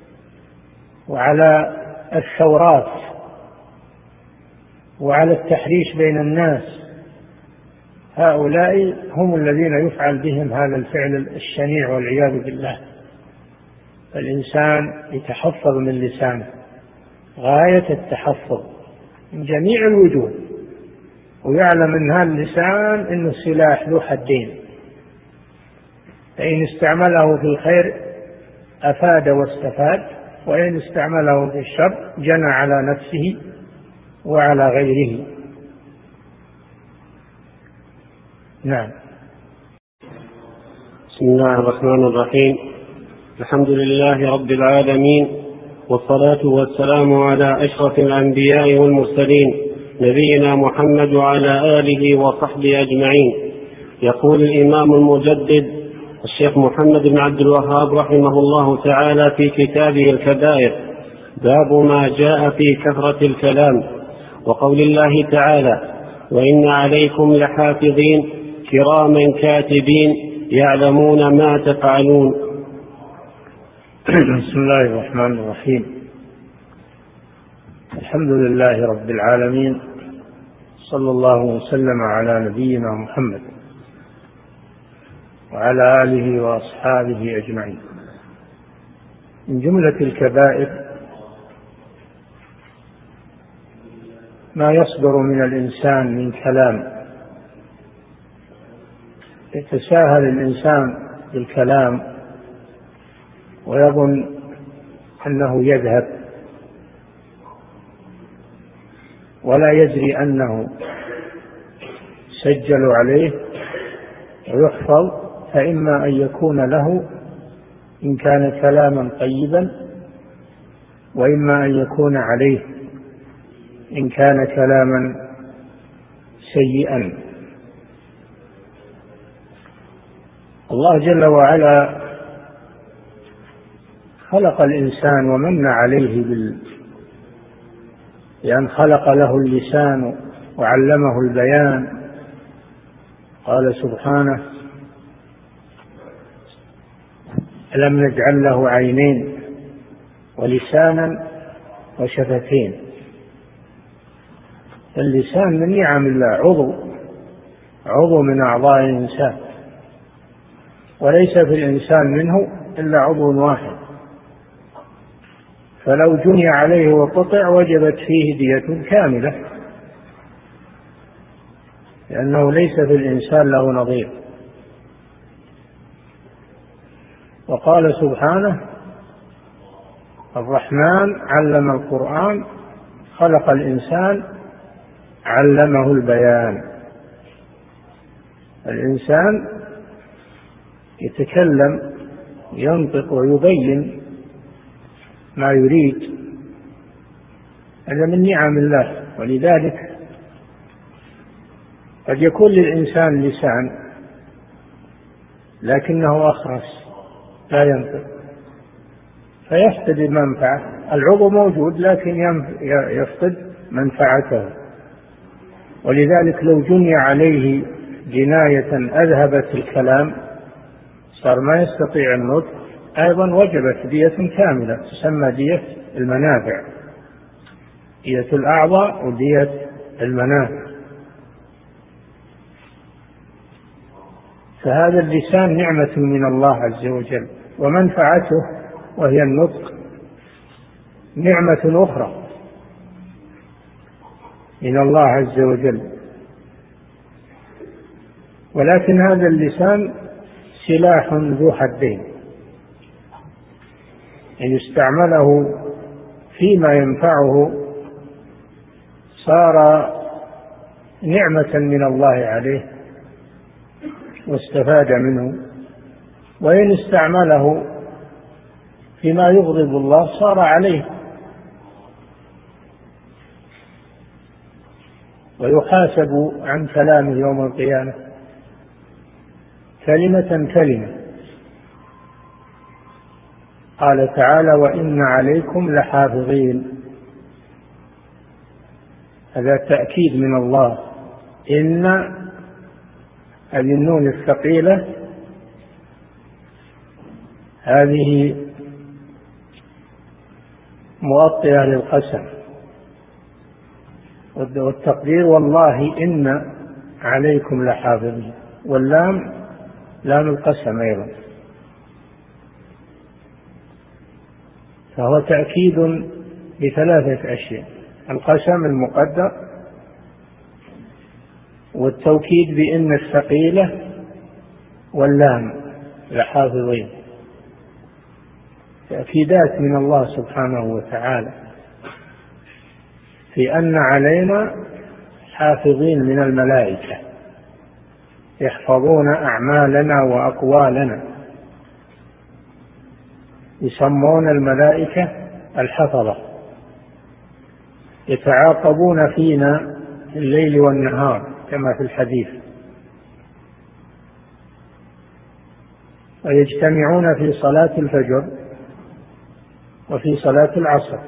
وعلى الثورات وعلى التحريش بين الناس. هؤلاء هم الذين يفعل بهم هذا الفعل الشنيع والعياذ بالله. الإنسان يتحفظ من لسانه غاية التحفظ من جميع الوجوه، ويعلم أن هذا اللسان إنه سلاح ذو حدين، فإن استعمله في الخير أفاد واستفاد، وإن استعمله في الشر جنى على نفسه وعلى غيره. نعم. بسم الله الرحمن الرحيم. الحمد لله رب العالمين، والصلاة والسلام على أشرف الأنبياء والمرسلين، نبينا محمد وعلى آله وصحبه أجمعين. يقول الإمام المجدد الشيخ محمد بن عبد الوهاب رحمه الله تعالى في كتابه الكبائر: باب ما جاء في كثرة الكلام، وقول الله تعالى: وإن عليكم لحافظين كراما كاتبين يعلمون ما تفعلون. بسم الله الرحمن الرحيم. الحمد لله رب العالمين، صلى الله وسلم على نبينا محمد وعلى آله وأصحابه أجمعين. من جملة الكبائر ما يصدر من الإنسان من كلام، يتساهل الإنسان بالكلام ويظن أنه يذهب ولا يدري أنه سجل عليه ويحفظ، فإما أن يكون له إن كان كلاما طيبا، وإما أن يكون عليه إن كان كلاما سيئا. الله جل وعلا خلق الإنسان ومن عليه بأن خلق له اللسان وعلمه البيان. قال سبحانه: ألم نجعل له عينين ولسانا وشفتين. اللسان من نعم الله، عضو من أعضاء الإنسان، وليس في الإنسان منه إلا عضو واحد، فلو جني عليه وقطع وجبت فيه دية كاملة، لأنه ليس في الإنسان له نظير. وقال سبحانه: الرحمن علم القرآن خلق الإنسان علمه البيان. الإنسان يتكلم، ينطق ويبين ما يريد، هذا من نعم الله. ولذلك قد يكون للإنسان لسان لكنه أخرس لا ينطق، فيفقد المنفعة. العضو موجود لكن يفقد منفعته. ولذلك لو جني عليه جناية أذهبت الكلام صار ما يستطيع النطق، أيضا وجبت دية كاملة تسمى دية المنافع، دية الأعضاء ودية المنافع. فهذا اللسان نعمة من الله عز وجل، ومنفعته وهي النطق نعمة أخرى من الله عز وجل. ولكن هذا اللسان سلاح ذو حدين، إن استعمله فيما ينفعه صار نعمة من الله عليه واستفاد منه، وإن استعمله فيما يغضب الله صار عليه ويحاسب عن كلامه يوم القيامة كلمة كلمة. قال تعالى: وإن عليكم لحافظين. هذا تأكيد من الله. إن هذه النون الثقيلة هذه مؤطئة للقسم، والتقدير: والله إن عليكم لحافظين. واللام لام القسم أيضا، فهو تأكيد بثلاثة أشياء: القسم المقدر، والتوكيد بإن الثقيلة، واللام لحافظين. تأكيدات من الله سبحانه وتعالى في أن علينا حافظين من الملائكة. يحفظون أعمالنا وأقوالنا، يسمون الملائكة الحفظة، يتعاقبون فينا الليل والنهار كما في الحديث، ويجتمعون في صلاة الفجر وفي صلاة العصر.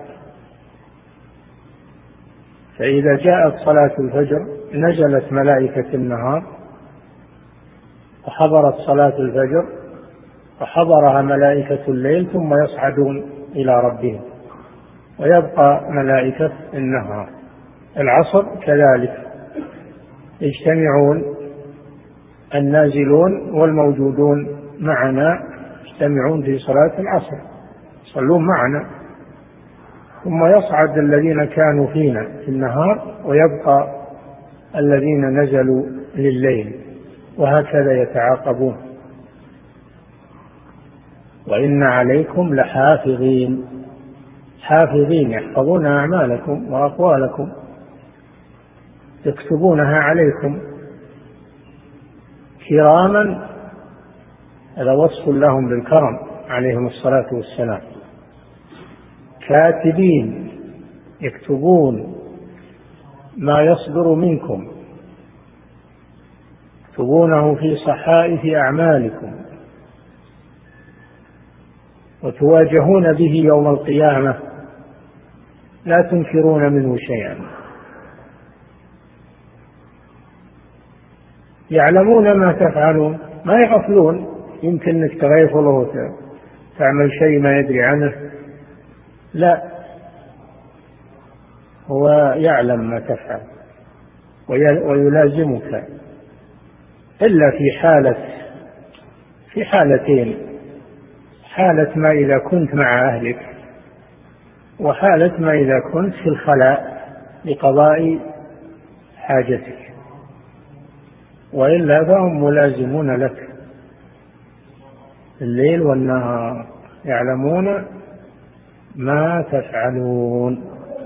فإذا جاءت صلاة الفجر نزلت ملائكة النهار وحضرت صلاة الفجر وحضرها ملائكة الليل، ثم يصعدون إلى ربهم، ويبقى ملائكة النهار. العصر كذلك يجتمعون النازلون والموجودون معنا، يجتمعون في صلاة العصر يصلون معنا، ثم يصعد الذين كانوا فينا في النهار ويبقى الذين نزلوا لليل، وهكذا يتعاقبون. وإن عليكم لحافظين، حافظين يحفظون أعمالكم وأقوالكم، يكتبونها عليكم كراما، هذا وصف لهم بالكرم عليهم الصلاة والسلام، كاتبين يكتبون ما يصدر منكم، يكتبونه في صحائف أعمالكم، وتواجهون به يوم القيامة لا تنكرون منه شيئا. يعلمون ما تفعلون، ما يغفلون، يمكن انك تغيظه وتعمل شيء ما يدري عنه، لا، هو يعلم ما تفعل ويلازمك، إلا في حالتين: حالة ما إذا كنت مع أهلك، وحالة ما إذا كنت في الخلاء لقضاء حاجتك، وإلا فهم ملازمون لك الليل والنهار، يعلمون ما تفعلون.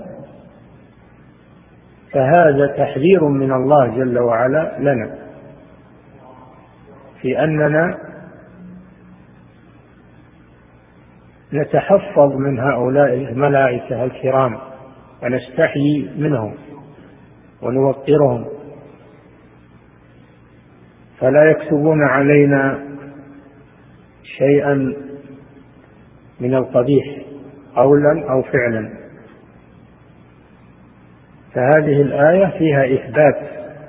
فهذا تحذير من الله جل وعلا لنا في أننا نتحفظ من هؤلاء الملائكة الكرام ونستحيي منهم ونوقرهم، فلا يكتبون علينا شيئا من القبيح قولا أو فعلا. فهذه الآية فيها إثبات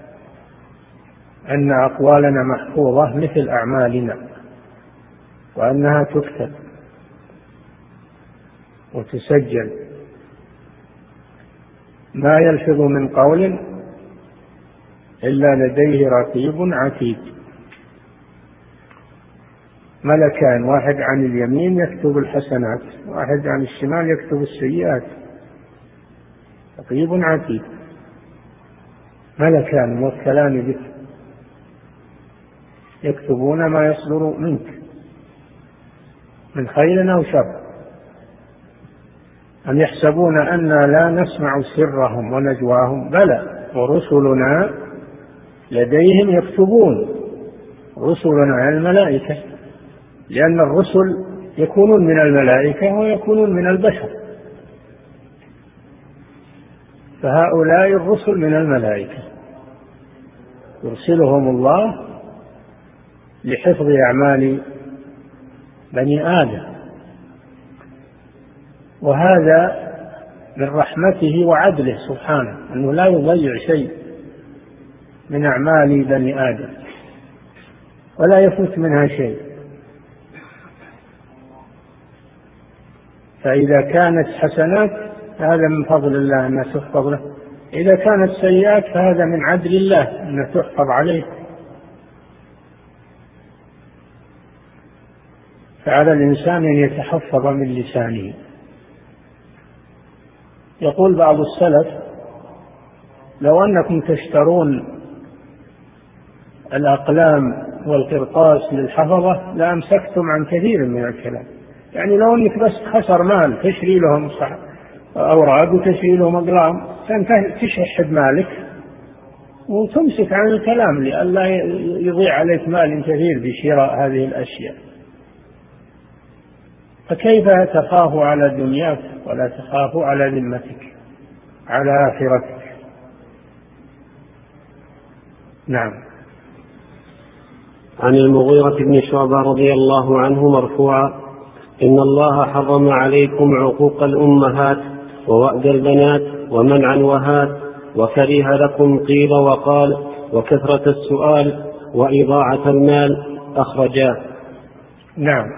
أن أقوالنا محفوظة مثل أعمالنا، وأنها تكتب وتسجل. ما يلفظ من قول إلا لديه رقيب عتيد. ملكان، واحد عن اليمين يكتب الحسنات، واحد عن الشمال يكتب السيئات، رقيب عتيد، ملكان موكلان بك يكتبون ما يصدر منك من خير أو شر. أم يحسبون أننا لا نسمع سرهم ونجواهم؟ بلى، ورسلنا لديهم يكتبون. رسلنا الملائكة، لأن الرسل يكونون من الملائكة ويكونون من البشر، فهؤلاء الرسل من الملائكة يرسلهم الله لحفظ أعمال بني آدم، وهذا من رحمته وعدله سبحانه أنه لا يضيع شيء من أعمال بني آدم ولا يفوت منها شيء. فإذا كانت حسنات فهذا من فضل الله أنها تحفظ له، إذا كانت سيئات فهذا من عدل الله أنها تحفظ عليه. فعلى الإنسان أن يتحفظ من لسانه. يقول بعض السلف: لو أنكم تشترون الأقلام والقرطاس للحفظة لأمسكتم عن كثير من الكلام. يعني لو أنك بس خسر مال تشري لهم أوراق وتشري لهم أقلام، تشح بمالك وتمسك عن الكلام لئلا يضيع عليك مال كثير بشراء هذه الأشياء. فكيف تخاف على دنياك ولا تخاف على ذمتك، على آخرتك؟ نعم. عن المغيرة بن شعبة رضي الله عنه مرفوعا: إن الله حرم عليكم عقوق الأمهات ووأد البنات ومنع الوهات، وكره لكم قيل وقال وكثرة السؤال وإضاعة المال. أخرجاه. نعم.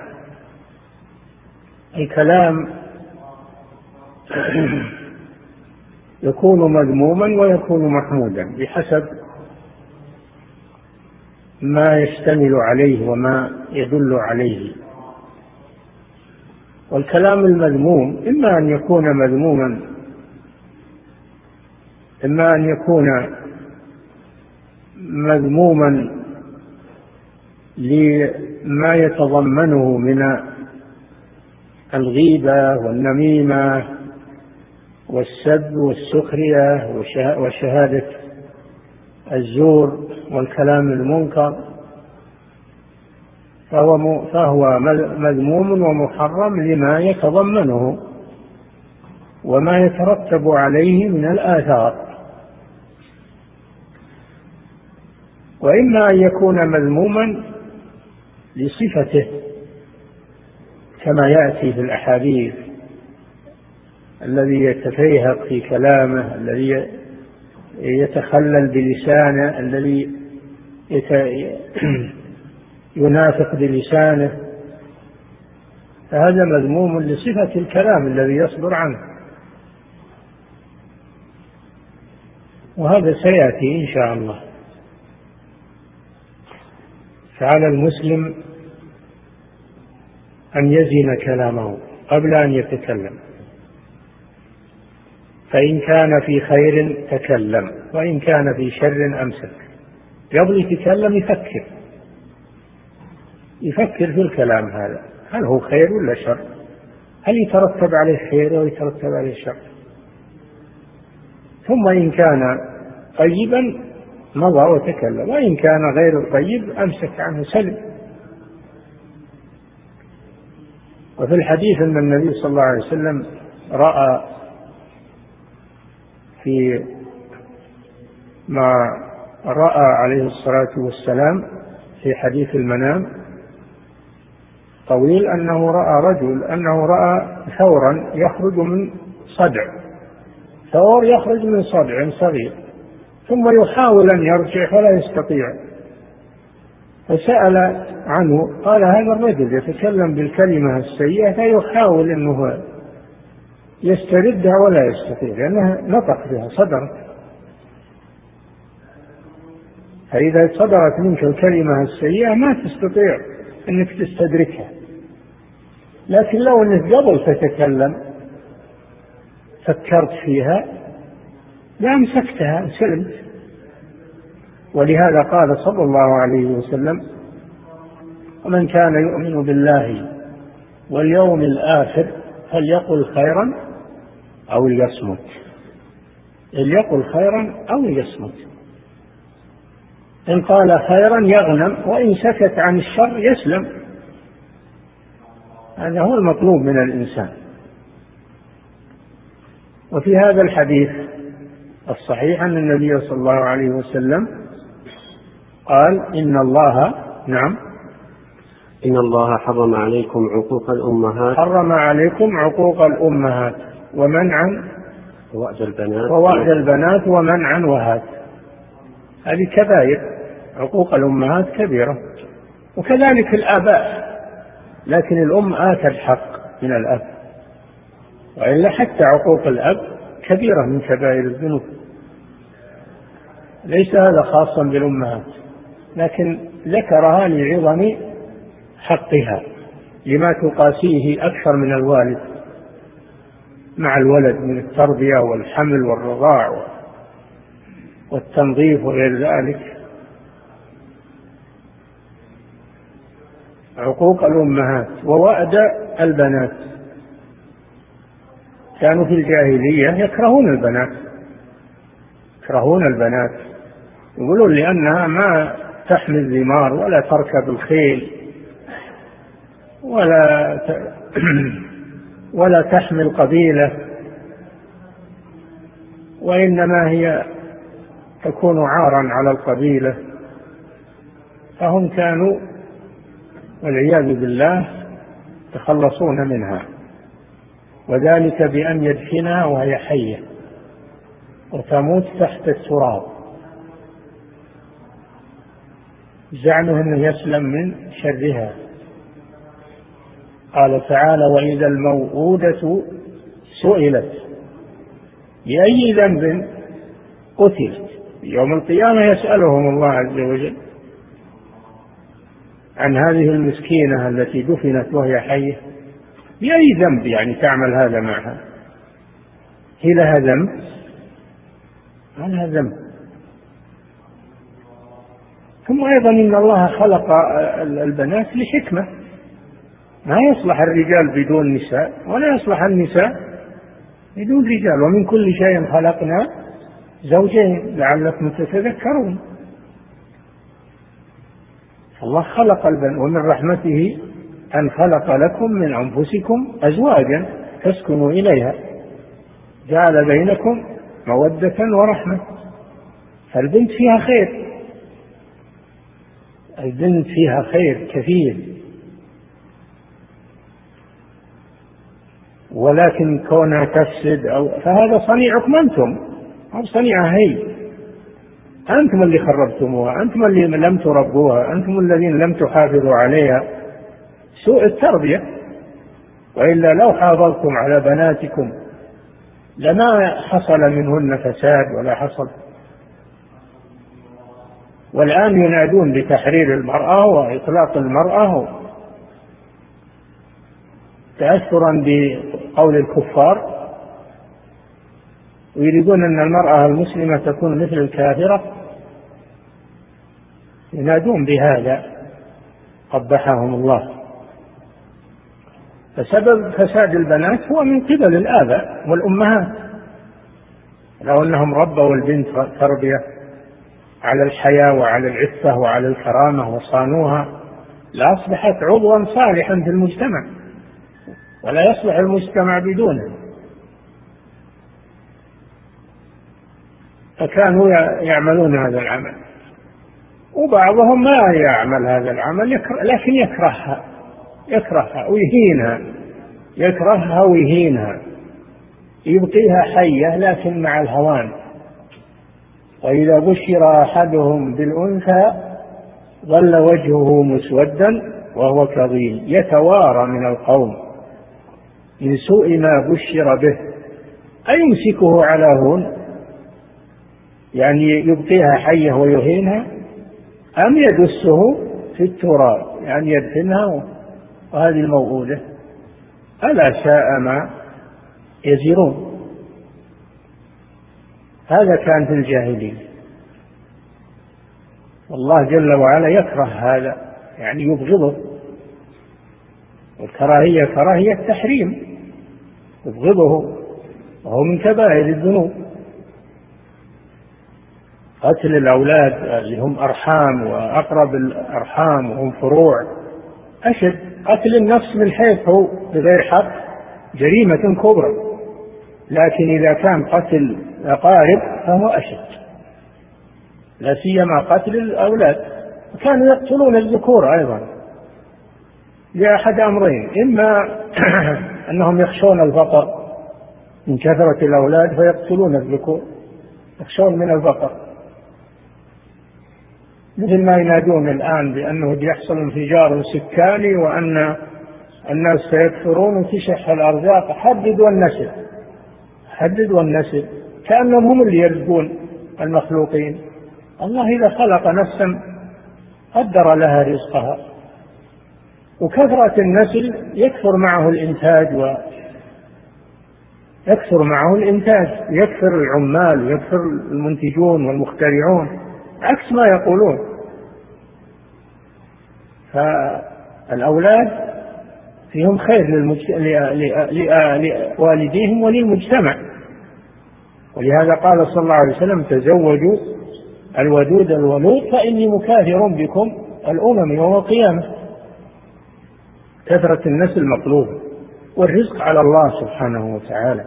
الكلام يكون مذموما ويكون محمودا بحسب ما يشتمل عليه وما يدل عليه. والكلام المذموم إما أن يكون مذموما، إما أن يكون مذموما لما يتضمنه من الغيبة والنميمة والسب والسخرية وشهادة الزور والكلام المنكر، فهو مذموم ومحرم لما يتضمنه وما يترتب عليه من الآثار. وإما أن يكون مذموما لصفته كما يأتي في الأحاديث: الذي يتفيهق في كلامه، الذي يتخلل بلسانه، الذي ينافق بلسانه، فهذا مذموم لصفة الكلام الذي يصدر عنه. وهذا سيأتي إن شاء الله. فعلى المسلم أن يزن كلامه قبل أن يتكلم، فإن كان في خير تكلم وإن كان في شر أمسك. قبل يتكلم يفكر في الكلام هذا، هل هو خير ولا شر؟ هل يترتب عليه خير أو يترتب عليه شر؟ ثم إن كان طيبا مضى وتكلم، وإن كان غير طيب أمسك عنه سلم. وفي الحديث أن النبي صلى الله عليه وسلم رأى في ما رأى عليه الصلاة والسلام في حديث المنام طويل أنه رأى ثورا يخرج من صدع، ثور يخرج من صدع صغير، ثم يحاول أن يرجع فلا يستطيع، فسأل عنه قال: هذا الرجل يتكلم بالكلمة السيئة فيحاول أنه يستردها ولا يستطيع، لأنها نطق بها، صدرت. فإذا صدرت منك الكلمة السيئة ما تستطيع أنك تستدركها، لكن لو أنك قبل تتكلم فكرت فيها لأمسكتها سلمت. ولهذا قال صلى الله عليه وسلم: ومن كان يؤمن بالله واليوم الآخر فليقل خيرا أو ليصمت. ليقل خيرا أو ليصمت، إن قال خيرا يغنم، وإن سكت عن الشر يسلم. هذا هو المطلوب من الإنسان. وفي هذا الحديث الصحيح أن النبي صلى الله عليه وسلم قال: إن الله حرم عليكم عقوق الأمهات، حرم عليكم عقوق الأمهات ومنعا ووأد البنات ومنعا وهات. هذه كبائر، عقوق الأمهات كبيرة، وكذلك الآباء، لكن الأم آتت حق من الأب، وإلا حتى عقوق الأب كبيرة من كبائر الذنوب. ليس هذا خاصا بالأمهات، لكن ذكرها لعظم حقها، لما تقاسيه أكثر من الوالد مع الولد من التربية والحمل والرضاع والتنظيف وغير ذلك. عقوق الأمهات ووأد البنات، كانوا في الجاهلية يكرهون البنات يقولون لأنها ما تحمل ثمار ولا تركب الخيل ولا تحمل قبيلة، وإنما هي تكون عارا على القبيلة. فهم كانوا والعياذ بالله يتخلصون منها، وذلك بأن يدفنها وهي حية وتموت تحت التراب، زعمه أنه يسلم من شرها. قال تعالى: وإذا الموءودة سئلت بأي ذنب قتلت. يوم القيامة يسألهم الله عز وجل عن هذه المسكينة التي دفنت وهي حية، بأي ذنب يعني تعمل هذا معها؟ هي لها ذنب؟ ما لها ذنب. ثم أيضا إن الله خلق البنات لحكمة، ما يصلح الرجال بدون نساء ولا يصلح النساء بدون رجال، ومن كل شيء خلقنا زوجين لعلكم تتذكرون. الله خلق البنات، ومن رحمته أن خلق لكم من أنفسكم أزواجا تسكنوا إليها، جعل بينكم مودة ورحمة. فالبنت فيها خير، البنت فيها خير كثير، ولكن كونها تفسد فهذا صنيعكم أنتم أو صنيعها هي، أنتم اللي خربتموها، أنتم اللي لم تربوها، أنتم الذين لم تحافظوا عليها. سوء التربية. وإلا لو حافظتم على بناتكم لما حصل منهن فساد ولا حصل. والآن ينادون بتحرير المرأة وإطلاق المرأة تأثرا بقول الكفار، ويريدون أن المرأة المسلمة تكون مثل الكافرة، ينادون بهذا قبحهم الله. فسبب فساد البنات هو من قبل الآباء والأمهات. لو أنهم ربوا البنت تربية على الحياة وعلى العفة وعلى الكرامة وصانوها لأصبحت عضوا صالحا في المجتمع، ولا يصلح المجتمع بدونه. فكانوا يعملون هذا العمل، وبعضهم ما يعمل هذا العمل لكن يكرهها ويهينها، يكرهها ويهينها، يبقيها حية لكن مع الهوان. وإذا بشر أحدهم بالأنثى ظل وجهه مسودا وهو كظيم يتوارى من القوم من سوء ما بشر به، أيمسكه على هون يعني يبقيها حية ويهينها، أم يدسه في التراب يعني يدفنها وهذه الموءودة؟ ألا ساء ما يزرون. هذا كان في الجاهلية، والله جل وعلا يكره هذا، يعني يبغضه. والكراهية كراهية تحريم، يبغضه، وهو من كبائر الذنوب. قتل الأولاد اللي هم أرحام وأقرب الأرحام وهم فروع أشد. قتل النفس من حيث هو بغير حق جريمة كبرى، لكن إذا كان قتل أقارب فهو أشد، لا سيما قتل الأولاد. كانوا يقتلون الذكور أيضا لأحد أمرين: إما أنهم يخشون الفقر من كثرة الأولاد فيقتلون الذكور، يخشون من الفقر، مثل ما ينادون الآن بأنه يحصل انفجار سكاني وأن الناس سيكثرون وتشح الأرزاق. حدد والنسل، كأنهم هم اللي يرزقون المخلوقين. الله إذا خلق نفسا قدر لها رزقها، وكثرة النسل يكثر معه الإنتاج، يكثر العمال ويكثر المنتجون والمخترعون، عكس ما يقولون. فالأولاد فيهم خير لوالديهم وللمجتمع، ولهذا قال صلى الله عليه وسلم: تزوجوا الودود الولود فإني مكاثر بكم الأمم يوم القيامة. كثرة النسل مطلوب، والرزق على الله سبحانه وتعالى.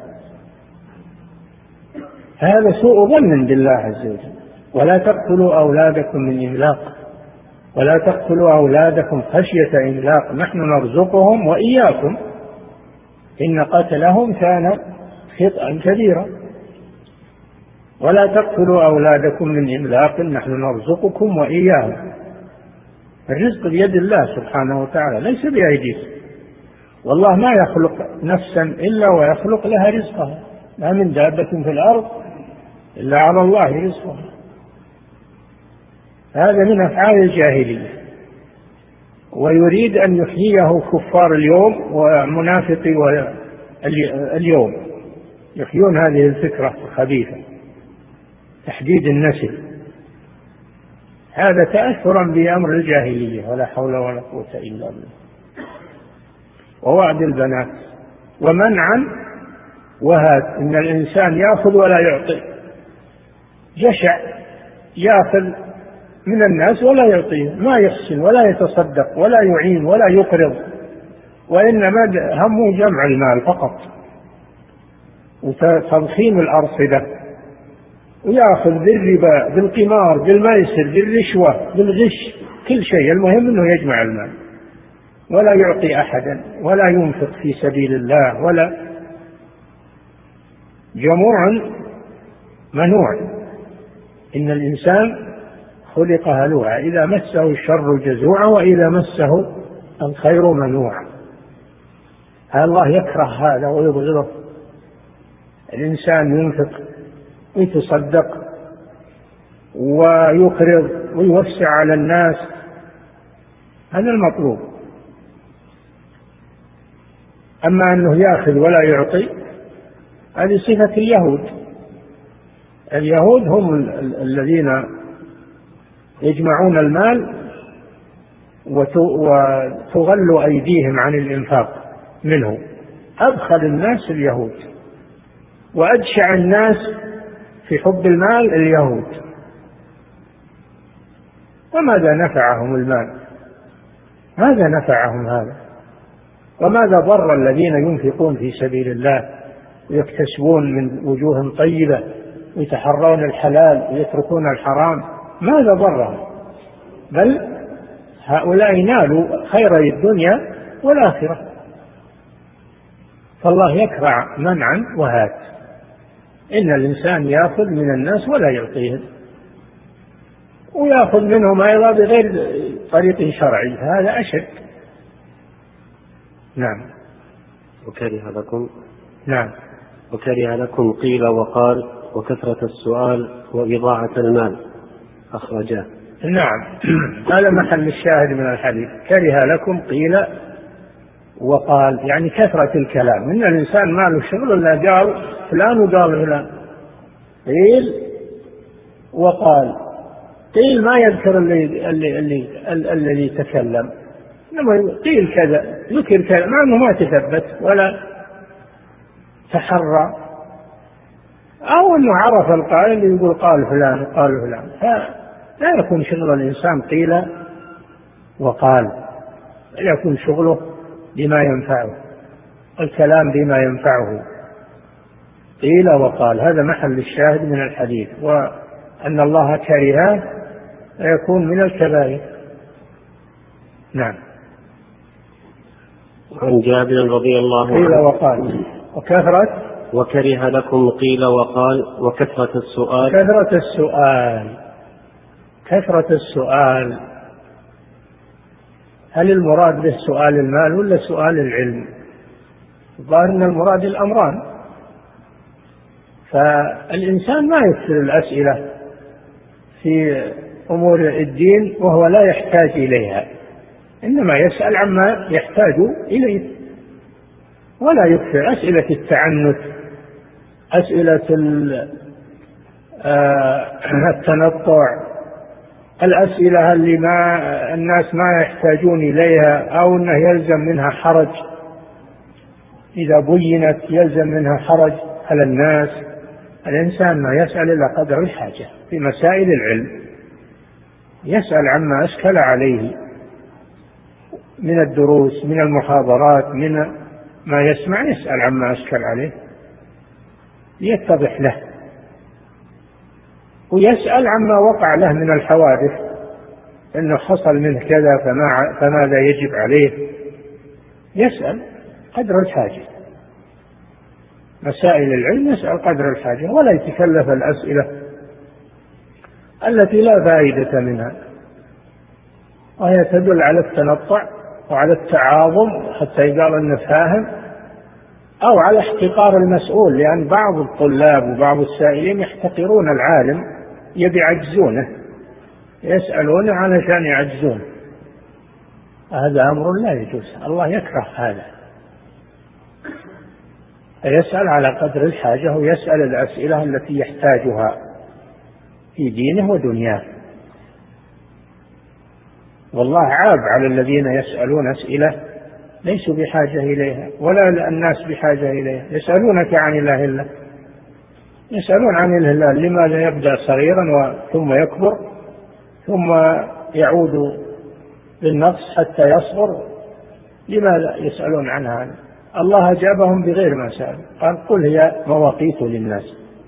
هذا سوء ظن بالله عز وجل. ولا تقتلوا أولادكم من إملاق، ولا تقتلوا أولادكم خشية إملاق، نحن نرزقهم وإياكم إن قتلهم كان خطأ كبيرا. ولا تقتلوا أولادكم من إملاق نحن نرزقكم وإياهم. الرزق بيد الله سبحانه وتعالى ليس بأيديكم، والله ما يخلق نفسا إلا ويخلق لها رزقها، ما من دابة في الأرض إلا على الله رزقها. هذا من أفعال الجاهلية، ويريد أن يحييه كفار اليوم ومنافقي اليوم، يحيون هذه الفكرة الخبيثة، تحديد النسل. هذا تأثرا بأمر الجاهلية، ولا حول ولا قوة إلا بالله. ووعد البنات ومنعا وهات، إن الإنسان يأخذ ولا يعطي، جشع، يأخذ من الناس ولا يعطيه، ما يحسن ولا يتصدق ولا يعين ولا يقرض، وإنما همه جمع المال فقط وتضخيم الأرصدة، ويأخذ بالربا بالقمار بالميسر بالرشوة بالغش، كل شيء، المهم أنه يجمع المال ولا يعطي أحدا ولا ينفق في سبيل الله، ولا جموع منوع. إن الإنسان خلق هلوعا، إذا مسه الشر جزوعا وإذا مسه الخير منوعا. الله يكره هذا ويبغضه. الإنسان ينفق ويتصدق ويقرض ويوسع على الناس، هذا المطلوب. أما أنه يأخذ ولا يعطي، هذه صفة اليهود. اليهود هم الذين يجمعون المال وتغل أيديهم عن الإنفاق منه. أبخل الناس اليهود، وأجشع الناس في حب المال اليهود. وماذا نفعهم المال؟ ماذا نفعهم هذا؟ وماذا ضر الذين ينفقون في سبيل الله ويكتسبون من وجوه طيبة ويتحرون الحلال ويتركون الحرام؟ ماذا ضرهم؟ بل هؤلاء نالوا خيري الدنيا والآخرة. فالله يكره منعا وهات. إن الإنسان يأخذ من الناس ولا يعطيهم، ويأخذ منهم أيضا بغير طريق شرعي، هذا أشد. نعم. وكره لكم. نعم. وكره لكم قيل وقال وكثرة السؤال وإضاعة المال، أخرجاه. نعم. هذا محل الشاهد من الحديث. كره لكم قيل وقال، يعني كثرة الكلام. إن الإنسان ما له شغل إلا قال فلان وقال فلان. قيل وقال. قيل ما يذكر الذي تكلم، إنما قيل كذا، ذكر كذا، مع أنه ما تثبت ولا تحرى، أو أنه عرف القائل يقول قال فلان وقال فلان. فلا يكون شغل الإنسان قيل وقال، لا يكون شغله بما ينفعه، الكلام بما ينفعه. قيل وقال، هذا محل الشاهد من الحديث. وأن الله كرهه يكون من الكبائر. نعم. عن جابر رضي الله عنه قيل وقال وكثرة. وكره لكم قيل وقال وكثرة السؤال. كثرة السؤال. كثرة السؤال، هل المراد به سؤال المال ولا سؤال العلم؟ الظاهر أن المراد الأمران. فالإنسان ما يكثر الأسئلة في أمور الدين وهو لا يحتاج إليها، إنما يسأل عما يحتاج إليه، ولا يكثر أسئلة التعنت، أسئلة التنطع، الأسئلة اللي الناس ما يحتاجون إليها، أو أنه يلزم منها حرج، إذا بينت يلزم منها حرج على الناس. الإنسان ما يسأل إلا قدر الحاجة في مسائل العلم، يسأل عما أشكل عليه من الدروس، من المحاضرات، من ما يسمع، يسأل عما أشكل عليه يتضح له، ويسأل عما وقع له من الحوادث، إنه حصل منه كذا فماذا يجب عليه، يسأل قدر الحاجة. مسائل العلم يسأل قدر الحاجة، ولا يتكلف الأسئلة التي لا فائدة منها، وهي تدل على التنطع وعلى التعاظم حتى يقال أنه فاهم، أو على احتقار المسؤول، لأن بعض الطلاب وبعض السائلين يحتقرون العالم، يبي يعجزونه، يسألونه علشان يعجزون. هذا أمر لا يجوز، الله يكره هذا. يسأل على قدر الحاجة، ويسأل الأسئلة التي يحتاجها في دينه ودنياه. والله عاب على الذين يسألون أسئلة ليسوا بحاجة إليها، ولا الناس بحاجة إليها. يسألونك عن الله إلا يسألون عن الهلال لماذا يبدأ صغيرا ثم يكبر ثم يعود للنقص حتى يصغر، لماذا يسألون عن هذا؟ الله أجابهم بغير ما سألوا، قال قل هي مواقيت للناس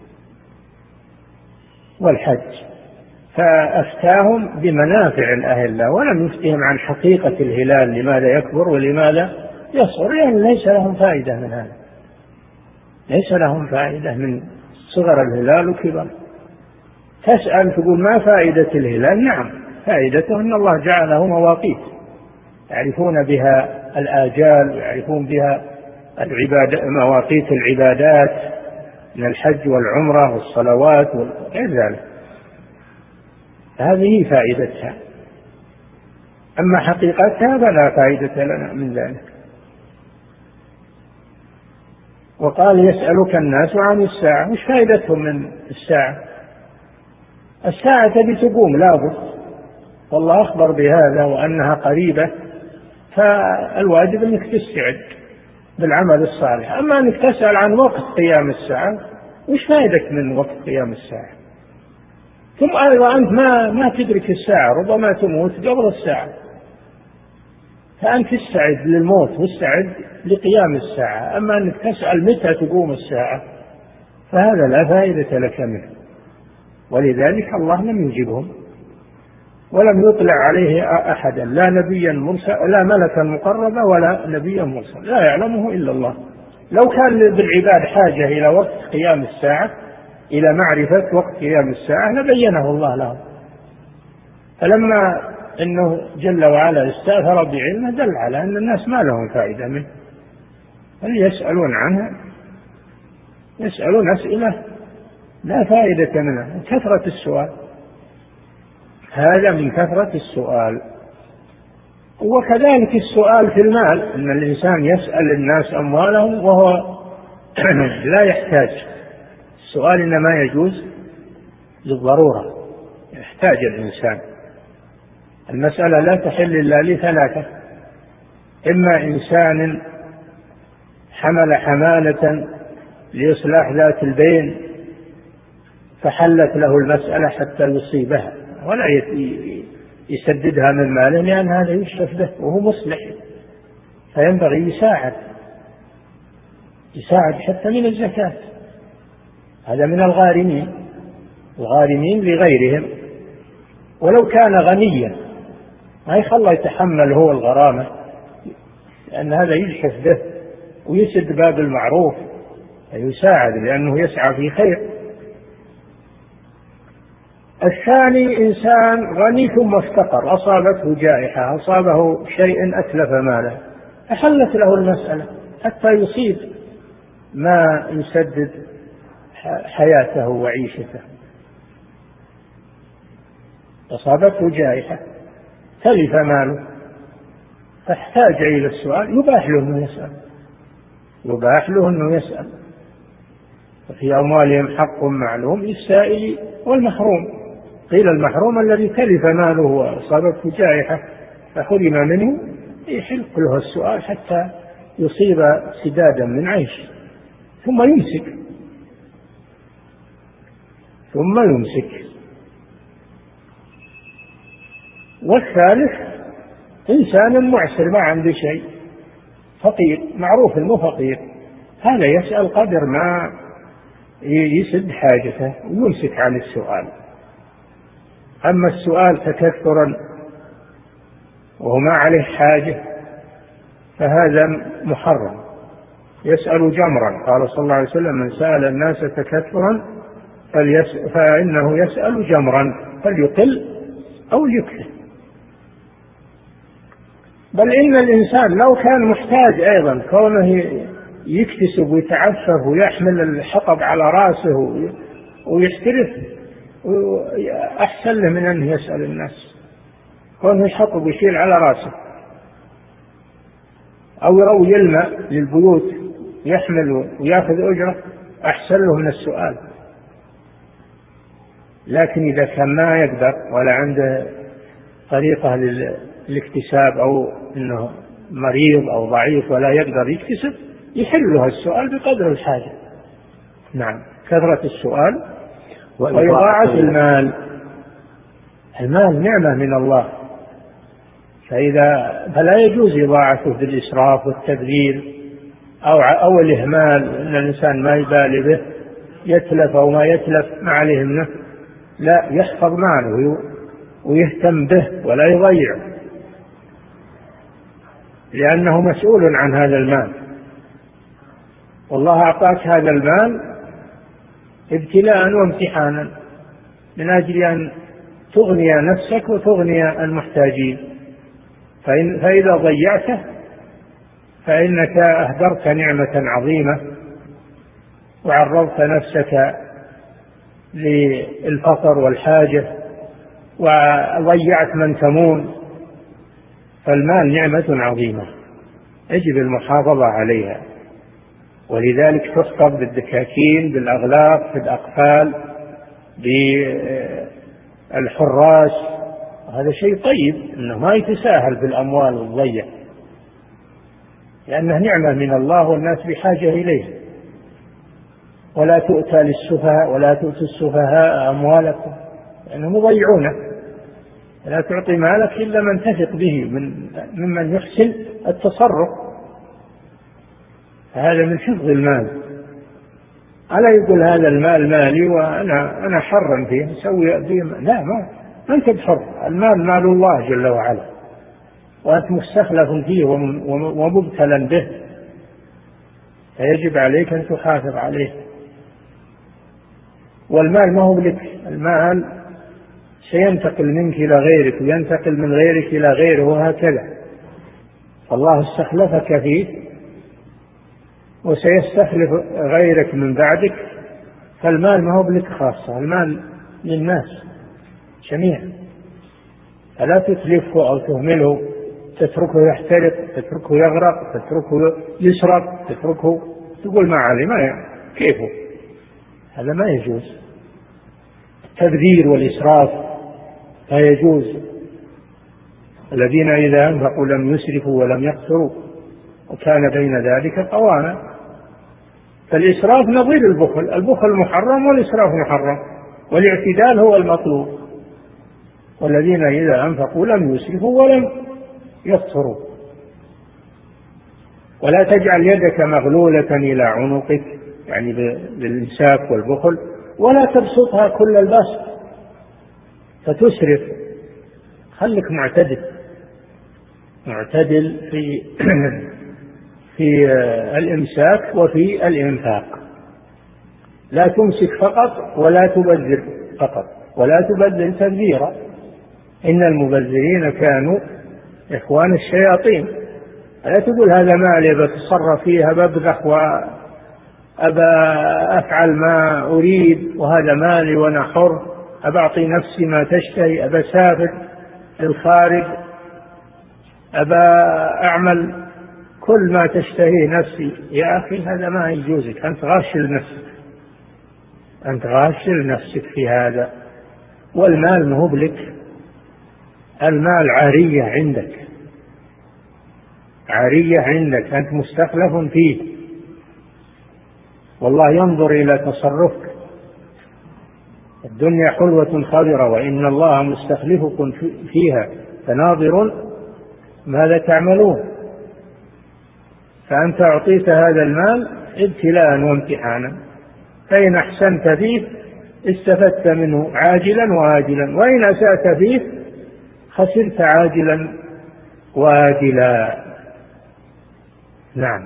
والحج، فأفتاهم بمنافع الأهلة ولم يفتهم عن حقيقة الهلال لماذا يكبر ولماذا يصغر، لأن ليس لهم فائدة من هذا، ليس لهم فائدة من صغر الهلال وكبر. تسأل تقول ما فائدة الهلال؟ نعم فائدته أن الله جعله مواقيت يعرفون بها الآجال ويعرفون بها مواقيت العبادات من الحج والعمرة والصلوات وغير ذلك، هذه فائدتها. أما حقيقتها فلا فائدة لنا من ذلك. وقال يسألك الناس عن الساعة، وش فائدتهم من الساعة؟ الساعة تبي تقوم لابد، والله أخبر بهذا وأنها قريبة، فالواجب أنك تستعد بالعمل الصالح. أما أنك تسأل عن وقت قيام الساعة، وش فائدك من وقت قيام الساعة؟ ثم أيضا أنت ما تدرك الساعة، ربما تموت قبل الساعة، فأنت تستعد للموت واستعد لقيام الساعة. أما أنك تسأل متى تقوم الساعة فهذا لا فائدة لك منه، ولذلك الله لم يجبهم ولم يطلع عليه أحدا، لا نبيا مرسل لا ملكا مقربا ولا نبيا مرسل، لا يعلمه إلا الله. لو كان بالعباد حاجة إلى وقت قيام الساعة، إلى معرفة وقت قيام الساعة، لبينه الله لهم. فلما إنه جل وعلا استأثر بعلمه دل على أن الناس ما لهم فائدة منه، بل يسألون عنها، يسألون أسئلة لا فائدة منها، كثرة السؤال، هذا من كثرة السؤال. وكذلك السؤال في المال، أن الإنسان يسأل الناس أموالهم وهو لا يحتاج. السؤال إنما يجوز للضرورة، يحتاج الإنسان. المسألة لا تحل إلا لثلاثة: إما إنسان حمل حمالة لإصلاح ذات البين فحلت له المسألة حتى يصيبها ولا يسددها من ماله، لأن هذا يشرف به وهو مصلح، فينبغي يساعد حتى من الزكاة. هذا من الغارمين لغيرهم. ولو كان غنيا ما يخلى يتحمل هو الغرامة، لأن هذا يجحف به ويسد باب المعروف، فيساعد لأنه يسعى في خير. الثاني إنسان غني ثم افتقر، أصابته جائحة، أصابه شيء أتلف ماله، فحلت له المسألة حتى يصيب ما يسدد حياته وعيشته. أصابته جائحة تلف ماله فاحتاج إلى السؤال، يباح له أنه يسأل. وفي أموالهم حق معلوم للسائل والمحروم. قيل المحروم الذي تلف ماله وأصابته جائحة فحرم منه، يحق له السؤال حتى يصيب سدادا من عيش ثم يمسك. ثم يمسك. والثالث إنسان معسر ما عنده شيء، فقير، معروف إنه فقير، هذا يسأل قدر ما يسد حاجته ويمسك عن السؤال. أما السؤال تكثرا وهو ما عليه حاجة فهذا محرم، يسأل جمرا. قال صلى الله عليه وسلم: من سأل الناس تكثرا فإنه يسأل جمرا، فليقل أو يكثر. بل إن الإنسان لو كان محتاج أيضا كونه يكتسب ويتعفف ويحمل الحطب على رأسه ويحترف أحسن له من أن يسأل الناس، كونه يحطب ويشيل على رأسه أو يروي الماء للبيوت يحمل ويأخذ أجرة أحسن له من السؤال. لكن إذا كان ما يقدر ولا عنده طريقة للاكتساب أو أنه مريض أو ضعيف ولا يقدر يكتسب يحلها السؤال بقدر الحاجة. نعم، كثرة السؤال وإضاعة المال. المال نعمة من الله، فلا يجوز إضاعته بالإسراف والتبذير أو الإهمال، أن الإنسان ما يبالي به، يتلف أو ما يتلف ما عليه منه، لا، يحفظ ماله ويهتم به ولا يضيع، لأنه مسؤول عن هذا المال. والله أعطاك هذا المال ابتلاء وامتحانا من أجل أن تغني نفسك وتغني المحتاجين، فإذا ضيعته فإنك أهدرت نعمة عظيمة وعرضت نفسك للفقر والحاجة وضيعت من تمون. فالمال نعمة عظيمة يجب المحافظة عليها، ولذلك تحفظ بالدكاكين، بالأغلاق، بالأقفال، بالحراس. هذا شيء طيب أنه ما يتساهل بالأموال والضيع، لأنه نعمة من الله والناس بحاجة إليه. ولا تؤتى للسفهاء ولا تؤتوا السفهاء أموالكم لأنهم يضيعونه. لا تعطي مالك إلا من تثق به ممن يحسن التصرف، هذا من حفظ المال. ألا يقول هذا المال مالي وأنا حر فيه أسوي فيه؟ لا، ما أنت بحر، المال مال الله جل وعلا، وأنت مستخلف فيه ومبتلى به، فيجب عليك أن تحافظ عليه. والمال ما هو لك، المال سينتقل منك إلى غيرك وينتقل من غيرك إلى غيره وهكذا، فالله استخلفك فيه وسيستخلف غيرك من بعدك. فالمال ما هو لك خاصة، المال للناس جميعا، فلا تتلفه أو تهمله، تتركه يحترق، تتركه يغرق، تتركه يسرق، تتركه تقول ما علي ما كيفه، هذا ما يجوز. التبذير والإسراف لا يجوز. الذين إذا أنفقوا لم يسرفوا ولم يقتروا وكان بين ذلك قواما. فالإسراف نظير البخل، البخل محرم والإسراف محرم، والاعتدال هو المطلوب. والذين إذا أنفقوا لم يسرفوا ولم يقتروا. ولا تجعل يدك مغلولة إلى عنقك، يعني بالإمساك والبخل، ولا تبسطها كل البسط فتسرف، خلك معتدل في الإمساك وفي الإنفاق. لا تمسك فقط ولا تبذر فقط، ولا تبذر تبذيرا، إن المبذرين كانوا إخوان الشياطين. لا تقول هذا مالي بتصرف فيها ببذخ وأبى أفعل ما أريد وهذا مالي وأنا حر، أبى أعطي نفسي ما تشتهي، أبى أسافر للخارج، أبى أعمل كل ما تشتهي نفسي. يا أخي هذا ما يجوزك، أنت غاش لنفسك في هذا. والمال مهب لك، المال عارية عندك، أنت مستخلف فيه، والله ينظر إلى تصرفك. الدنيا حلوة خضرة وإن الله مستخلفكم فيها فناظر ماذا تعملون. فأنت أعطيت هذا المال ابتلاء وامتحانا، فإن أحسنت فيه استفدت منه عاجلا وآجلا، وإن أسأت فيه خسرت عاجلا وآجلا. نعم.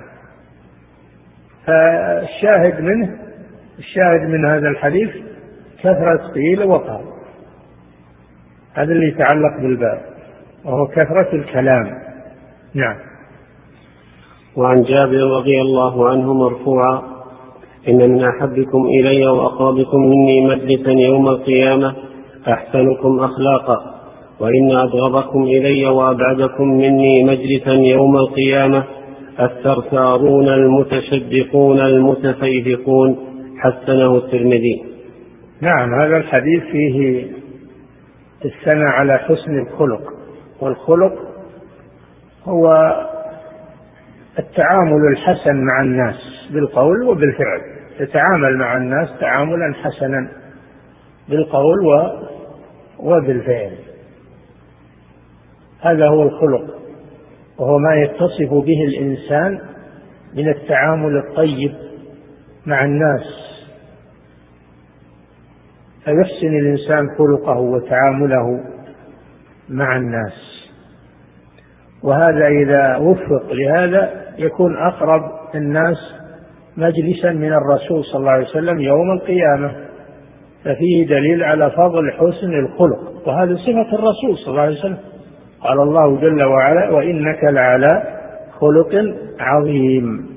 فالشاهد من هذا الحديث كثرة قيل وقال، هذا اللي يتعلق بالباب، وهو كثرة الكلام. نعم. وعن جابر رضي الله عنه مرفوعا: إن من أحبكم إلي وأقربكم مني مجلسا يوم القيامة أحسنكم أخلاقا، وإن أبغضكم إلي وأبعدكم مني مجلسا يوم القيامة الثرثارون المتشدقون المتفيهقون. حسنه الترمذي. نعم. هذا الحديث فيه الثناء على حسن الخلق، والخلق هو التعامل الحسن مع الناس بالقول وبالفعل، تتعامل مع الناس تعاملا حسنا بالقول وبالفعل، هذا هو الخلق، وهو ما يتصف به الإنسان من التعامل الطيب مع الناس، فيحسن الإنسان خلقه وتعامله مع الناس، وهذا إذا وفق لهذا يكون أقرب الناس مجلسا من الرسول صلى الله عليه وسلم يوم القيامة، ففيه دليل على فضل حسن الخلق، وهذا صفة الرسول صلى الله عليه وسلم. قال الله جل وعلا: وإنك لعلى خلق عظيم.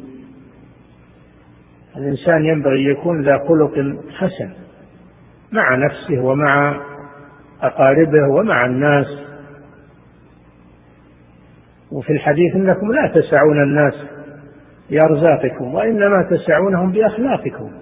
الإنسان ينبغي يكون ذا خلق حسن مع نفسه ومع أقاربه ومع الناس. وفي الحديث: إنكم لا تسعون الناس بأرزاقكم وإنما تسعونهم بأخلاقكم.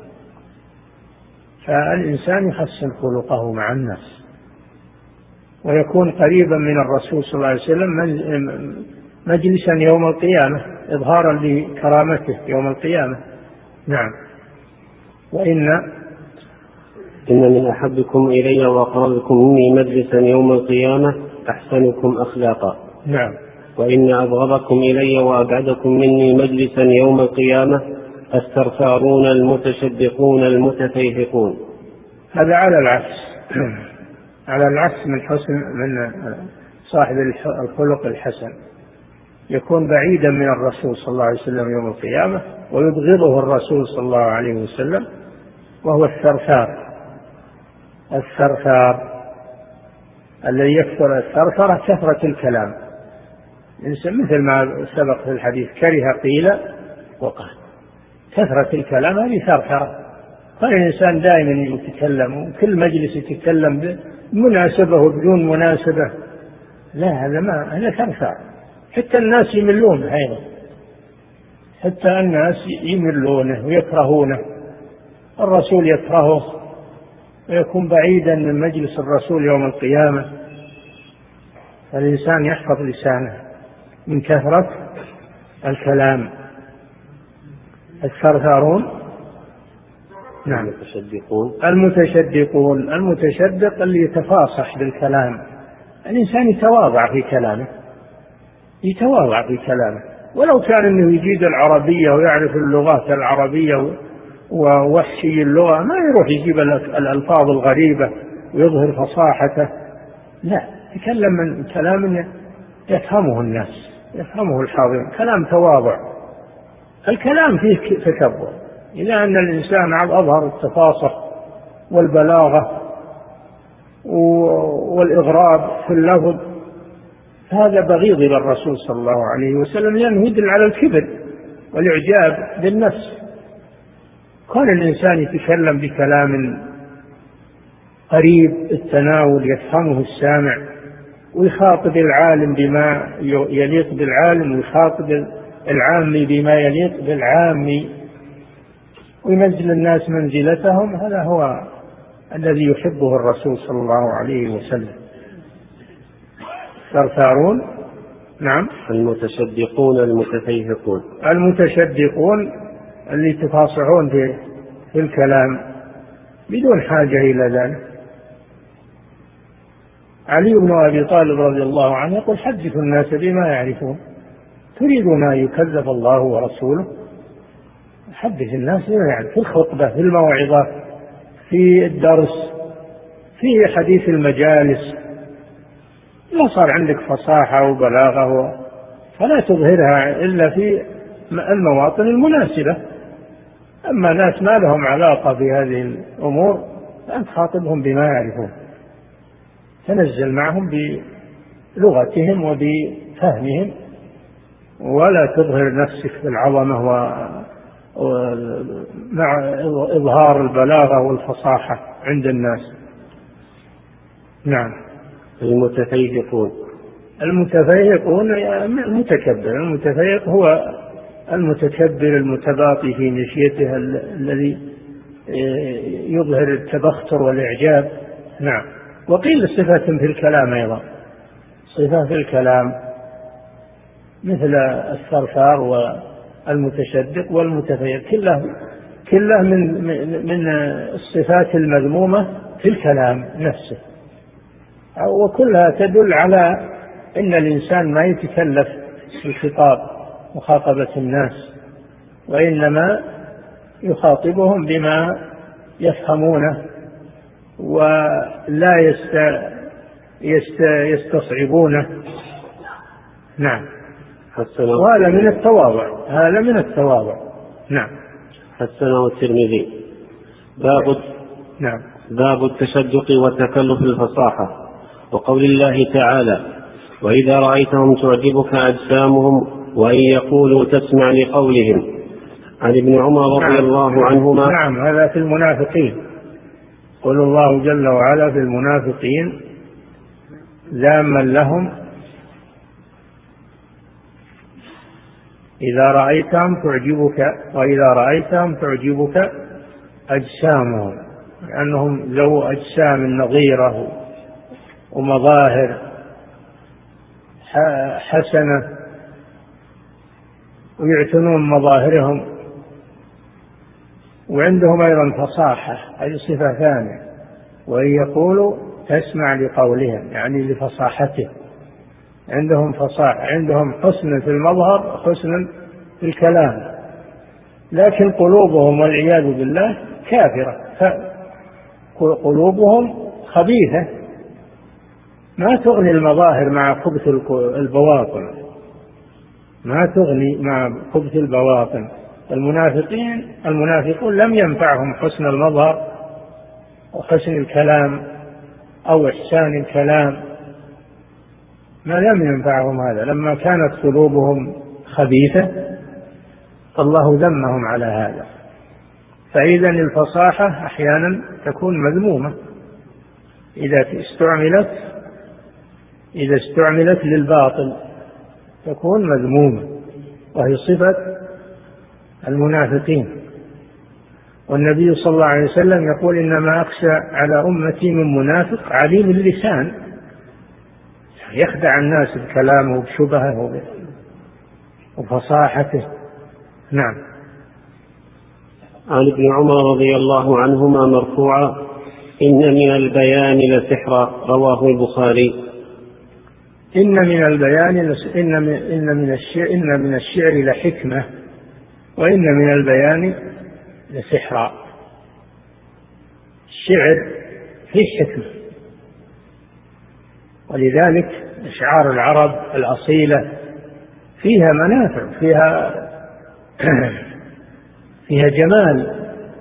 فالإنسان يحسن خلقه مع الناس ويكون قريبا من الرسول صلى الله عليه وسلم مجلسا يوم القيامة إظهارا لكرامته يوم القيامة. نعم. وإن من أحبكم إلي وأقربكم مني مجلسا يوم القيامة أحسنكم أخلاقا. نعم. وإن أبغضكم إلي وأبعدكم مني مجلسا يوم القيامة الثرثارون المتشدقون المتفيهقون. هذا على العكس، على العكس من صاحب الخلق الحسن، يكون بعيدا من الرسول صلى الله عليه وسلم يوم القيامة ويبغضه الرسول صلى الله عليه وسلم، وهو الثرثار الذي يكثر الثرثرة كثرة الكلام. الإنسان مثل ما سبق في الحديث كره قيل وقال، كثرة الكلام هذه ثرثرة. فالإنسان دائما يتكلم وكل مجلس يتكلم بمناسبة وبدون مناسبة، لا، هذا ثرثار. حتى الناس يملون أيضا، حتى الناس يملونه ويكرهونه، الرسول يكرهه ويكون بعيدا من مجلس الرسول يوم القيامة. فالإنسان يحفظ لسانه من كثرة الكلام. الثرثارون. نعم. المتشدق اللي يتفاصح بالكلام. الإنسان يتواضع في كلامه ولو كان أنه يجيد العربية ويعرف اللغات العربية ووحشي اللغة، ما يروح يجيب الألفاظ الغريبة ويظهر فصاحته، لا، يتكلم من كلام يفهمه الناس، يفهمه الحاضر، كلام تواضع. الكلام فيه تكبر، إذا أن الإنسان أظهر التفاصح والبلاغة والإغراب في اللفظ، هذا بغيض إلى الرسول صلى الله عليه وسلم، لأنه يدل على الكبر والإعجاب بالنفس. كان الإنسان يتكلم بكلام قريب التناول يفهمه السامع، ويخاطب العالم بما يليق بالعالم، ويخاطب العامي بما يليق بالعامي، وينزل الناس منزلتهم. هذا هو الذي يحبه الرسول صلى الله عليه وسلم. ثرثارون. نعم. المتشدقون المتفيهقون. المتشدقون اللي يتفاصحون في الكلام بدون حاجة إلى ذلك، علي بن أبي طالب رضي الله عنه يقول حدثوا الناس بما يعرفون، تريدون أن يكذب الله ورسوله؟ حدث الناس بما يعرفون، في الخطبة، في الموعظة، في الدرس، في حديث المجالس. لا صار عندك فصاحة وبلاغة فلا تظهرها إلا في المواطن المناسبة. أما ناس ما لهم علاقة بهذه الأمور فأنت خاطبهم بما يعرفون، تنزل معهم بلغتهم وبفهمهم، ولا تظهر نفسك بالعظمة ومع إظهار البلاغة والفصاحة عند الناس. نعم. المتفيهقون المتكبر. المتفيهق هو المتكبر المتباطي في مشيته، الذي يظهر التبختر والإعجاب. نعم. وقيل صفة في الكلام أيضا، صفة في الكلام مثل الثرثار والمتشدق والمتفيهق، كله من الصفات المذمومة في الكلام نفسه، وكلها تدل على أن الإنسان ما يتكلف في الخطاب مخاطبة الناس، وإنما يخاطبهم بما يفهمونه ولا يستصعبونه. نعم. وهذا من التواضع. نعم. حسنه الترمذي. نعم. باب التشدق وتكلف الفصاحة، وقول الله تعالى: وإذا رأيتهم تعجبك أجسامهم وإن يقولوا تسمع لقولهم. عن ابن عمر رضي الله عنهما. نعم. هذا في المنافقين، قال الله جل وعلا في المنافقين ذاما لهم: وإذا رأيتهم تعجبك أجسامهم، لأنهم ذو أجسام نظيرة ومظاهر حسنة ويعتنون مظاهرهم، وعندهم أيضا فصاحة، هذه صفة ثانية. وإن يقولوا تسمع لقولهم، يعني لفصاحته، عندهم فصاحة، عندهم حسن في المظهر، حسن في الكلام، لكن قلوبهم والعياذ بالله كافرة، قلوبهم خبيثة، ما تغني المظاهر مع خبث البواطن، ما تغني مع خبث البواطن. المنافقون لم ينفعهم حسن المظهر وحسن الكلام أو إحسان الكلام، ما لم ينفعهم هذا، لما كانت قلوبهم خبيثة الله ذمهم على هذا. فإذا الفصاحة أحيانا تكون مذمومة إذا استعملت للباطل تكون مذمومة، وهي صفة المنافقين. والنبي صلى الله عليه وسلم يقول: إنما أخشى على أمتي من منافق عليم اللسان، يخدع الناس بكلامه وبشبهه وفصاحته. نعم. عن ابن عمر رضي الله عنهما مرفوعا: إن من البيان لسحرا، رواه البخاري. إن من الشعر لحكمة، وإن من البيان لسحرا. الشعر فيه حكمة، ولذلك أشعار العرب الأصيلة فيها منافع، فيها جمال،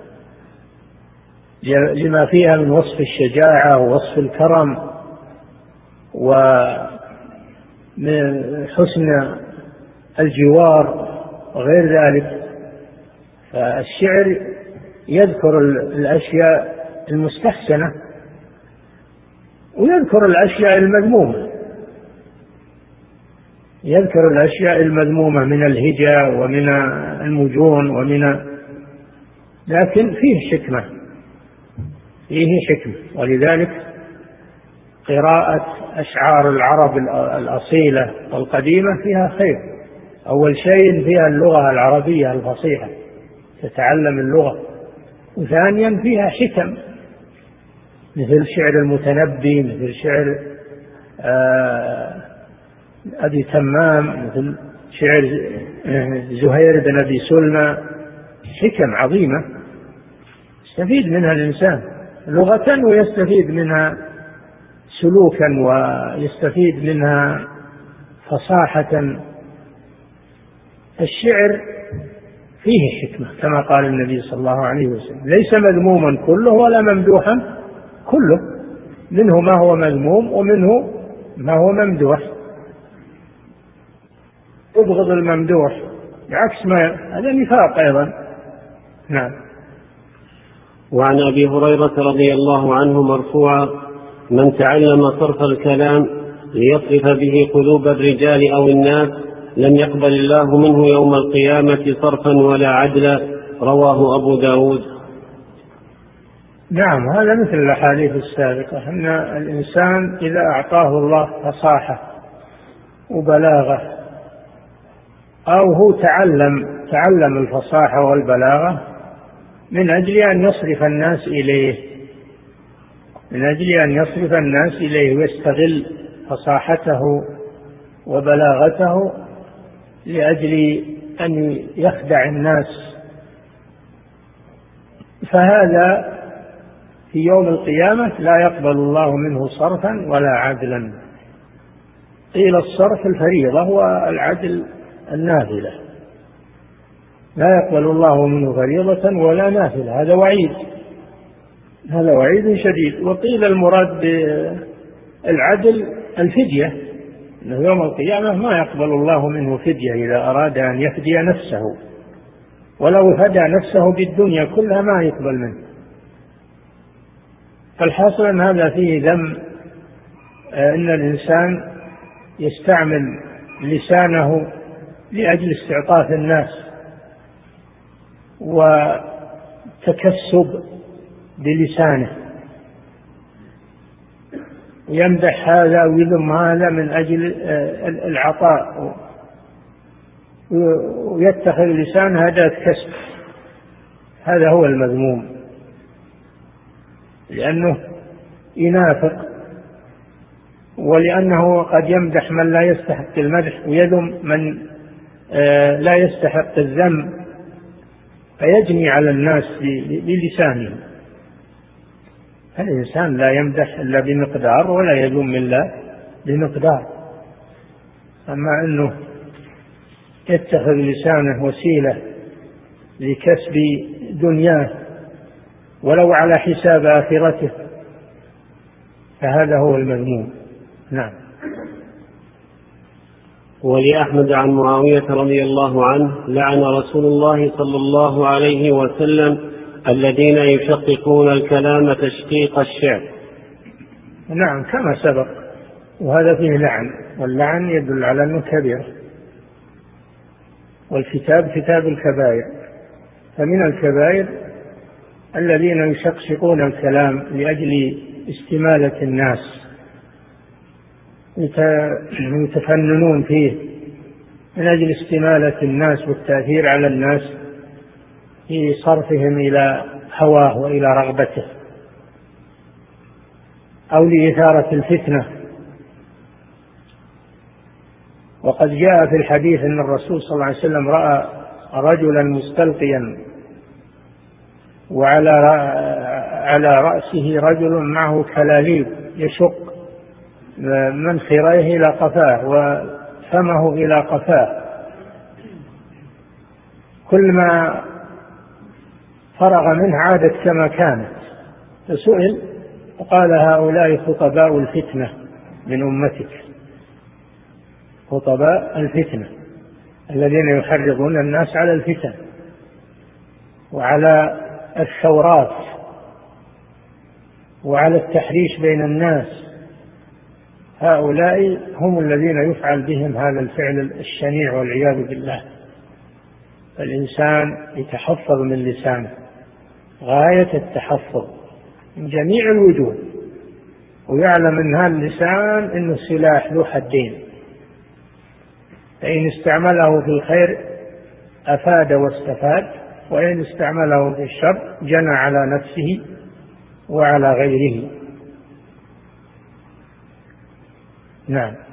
لما فيها من وصف الشجاعة ووصف الكرم ومن حسن الجوار وغير ذلك. فالشعر يذكر الأشياء المستحسنة ويذكر الأشياء المذمومة، يذكر الأشياء المذمومة من الهجا ومن المجون لكن فيه حكمة. ولذلك قراءة أشعار العرب الأصيلة القديمة فيها خير. أول شيء فيها اللغة العربية الفصيحة، تتعلم اللغة. وثانيا فيها حكم، مثل شعر المتنبي، مثل شعر أبي تمام، مثل شعر زهير بن أبي سلمى، حكم عظيمة يستفيد منها الإنسان لغة، ويستفيد منها سلوكا، ويستفيد منها فصاحة. الشعر فيه حكمة كما قال النبي صلى الله عليه وسلم: ليس مذموما كله ولا ممدوحا كله، منه ما هو مذموم ومنه ما هو ممدوح. تبغض الممدوح بعكس ما هذا نفاق أيضا. نعم. وعن أبي هريرة رضي الله عنه مرفوعا: من تعلم صرف الكلام ليصرف به قلوب الرجال أو الناس لم يقبل الله منه يوم القيامة صرفا ولا عدلا. رواه أبو داود. نعم، هذا مثل الأحاديث السابقة، أن الإنسان إذا أعطاه الله فصاحة وبلاغة، أو هو تعلم الفصاحة والبلاغة من أجل أن يصرف الناس إليه، ويستغل فصاحته وبلاغته لأجل أن يخدع الناس، فهذا في يوم القيامة لا يقبل الله منه صرفا ولا عدلا. قيل الصرف الفريضة والعدل النافلة، لا يقبل الله منه فريضة ولا نافلة، هذا وعيد شديد. وقيل المراد بالعدل الفدية، أنه يوم القيامة ما يقبل الله منه فدية إذا أراد أن يفدي نفسه، ولو فدى نفسه بالدنيا كلها ما يقبل منه. فالحاصل أن هذا فيه ذم، أن الإنسان يستعمل لسانه لأجل استعطاف الناس وتكسب بلسانه، يمدح هذا ويذم هذا من أجل العطاء، ويتخذ لسانه أداة كسب. هذا هو المذموم، لأنه ينافق، ولأنه قد يمدح من لا يستحق المدح ويذم من لا يستحق الذم، فيجني على الناس بلسانه. الإنسان لا يمدح إلا بمقدار ولا يذم إلا بمقدار. أما أنه يتخذ لسانه وسيلة لكسب دنياه ولو على حساب آخرته، فهذا هو المذموم. نعم. ولأحمد عن معاوية رضي الله عنه: لعن رسول الله صلى الله عليه وسلم الذين يشققون الكلام تشقيق الشعر. نعم، كما سبق، وهذا فيه لعن، واللعن يدل على أنه كبير، والكتاب كتاب الكبائر، فمن الكبائر الذين يشققون الكلام لأجل استمالة الناس، يتفننون فيه من أجل استمالة الناس والتأثير على الناس في صرفهم إلى هواه وإلى رغبته، أو لإثارة الفتنة. وقد جاء في الحديث أن الرسول صلى الله عليه وسلم رأى رجلا مستلقيا وعلى رأسه رجل معه كلاليب يشق منخريه إلى قفاه وفمه إلى قفاه، كل ما فرغ منه عادت كما كانت. فسئل وقال: هؤلاء خطباء الفتنة من أمتك، خطباء الفتنة الذين يحرضون الناس على الفتن وعلى الثورات وعلى التحريش بين الناس، هؤلاء هم الذين يفعل بهم هذا الفعل الشنيع والعياذ بالله. الإنسان يتحفظ من لسانه غاية التحفظ من جميع الوجوه، ويعلم أن هذا اللسان إنه سلاح ذو حدين، فإن استعمله في الخير أفاد واستفاد، وإن استعمله في الشر جنى على نفسه وعلى غيره. نعم.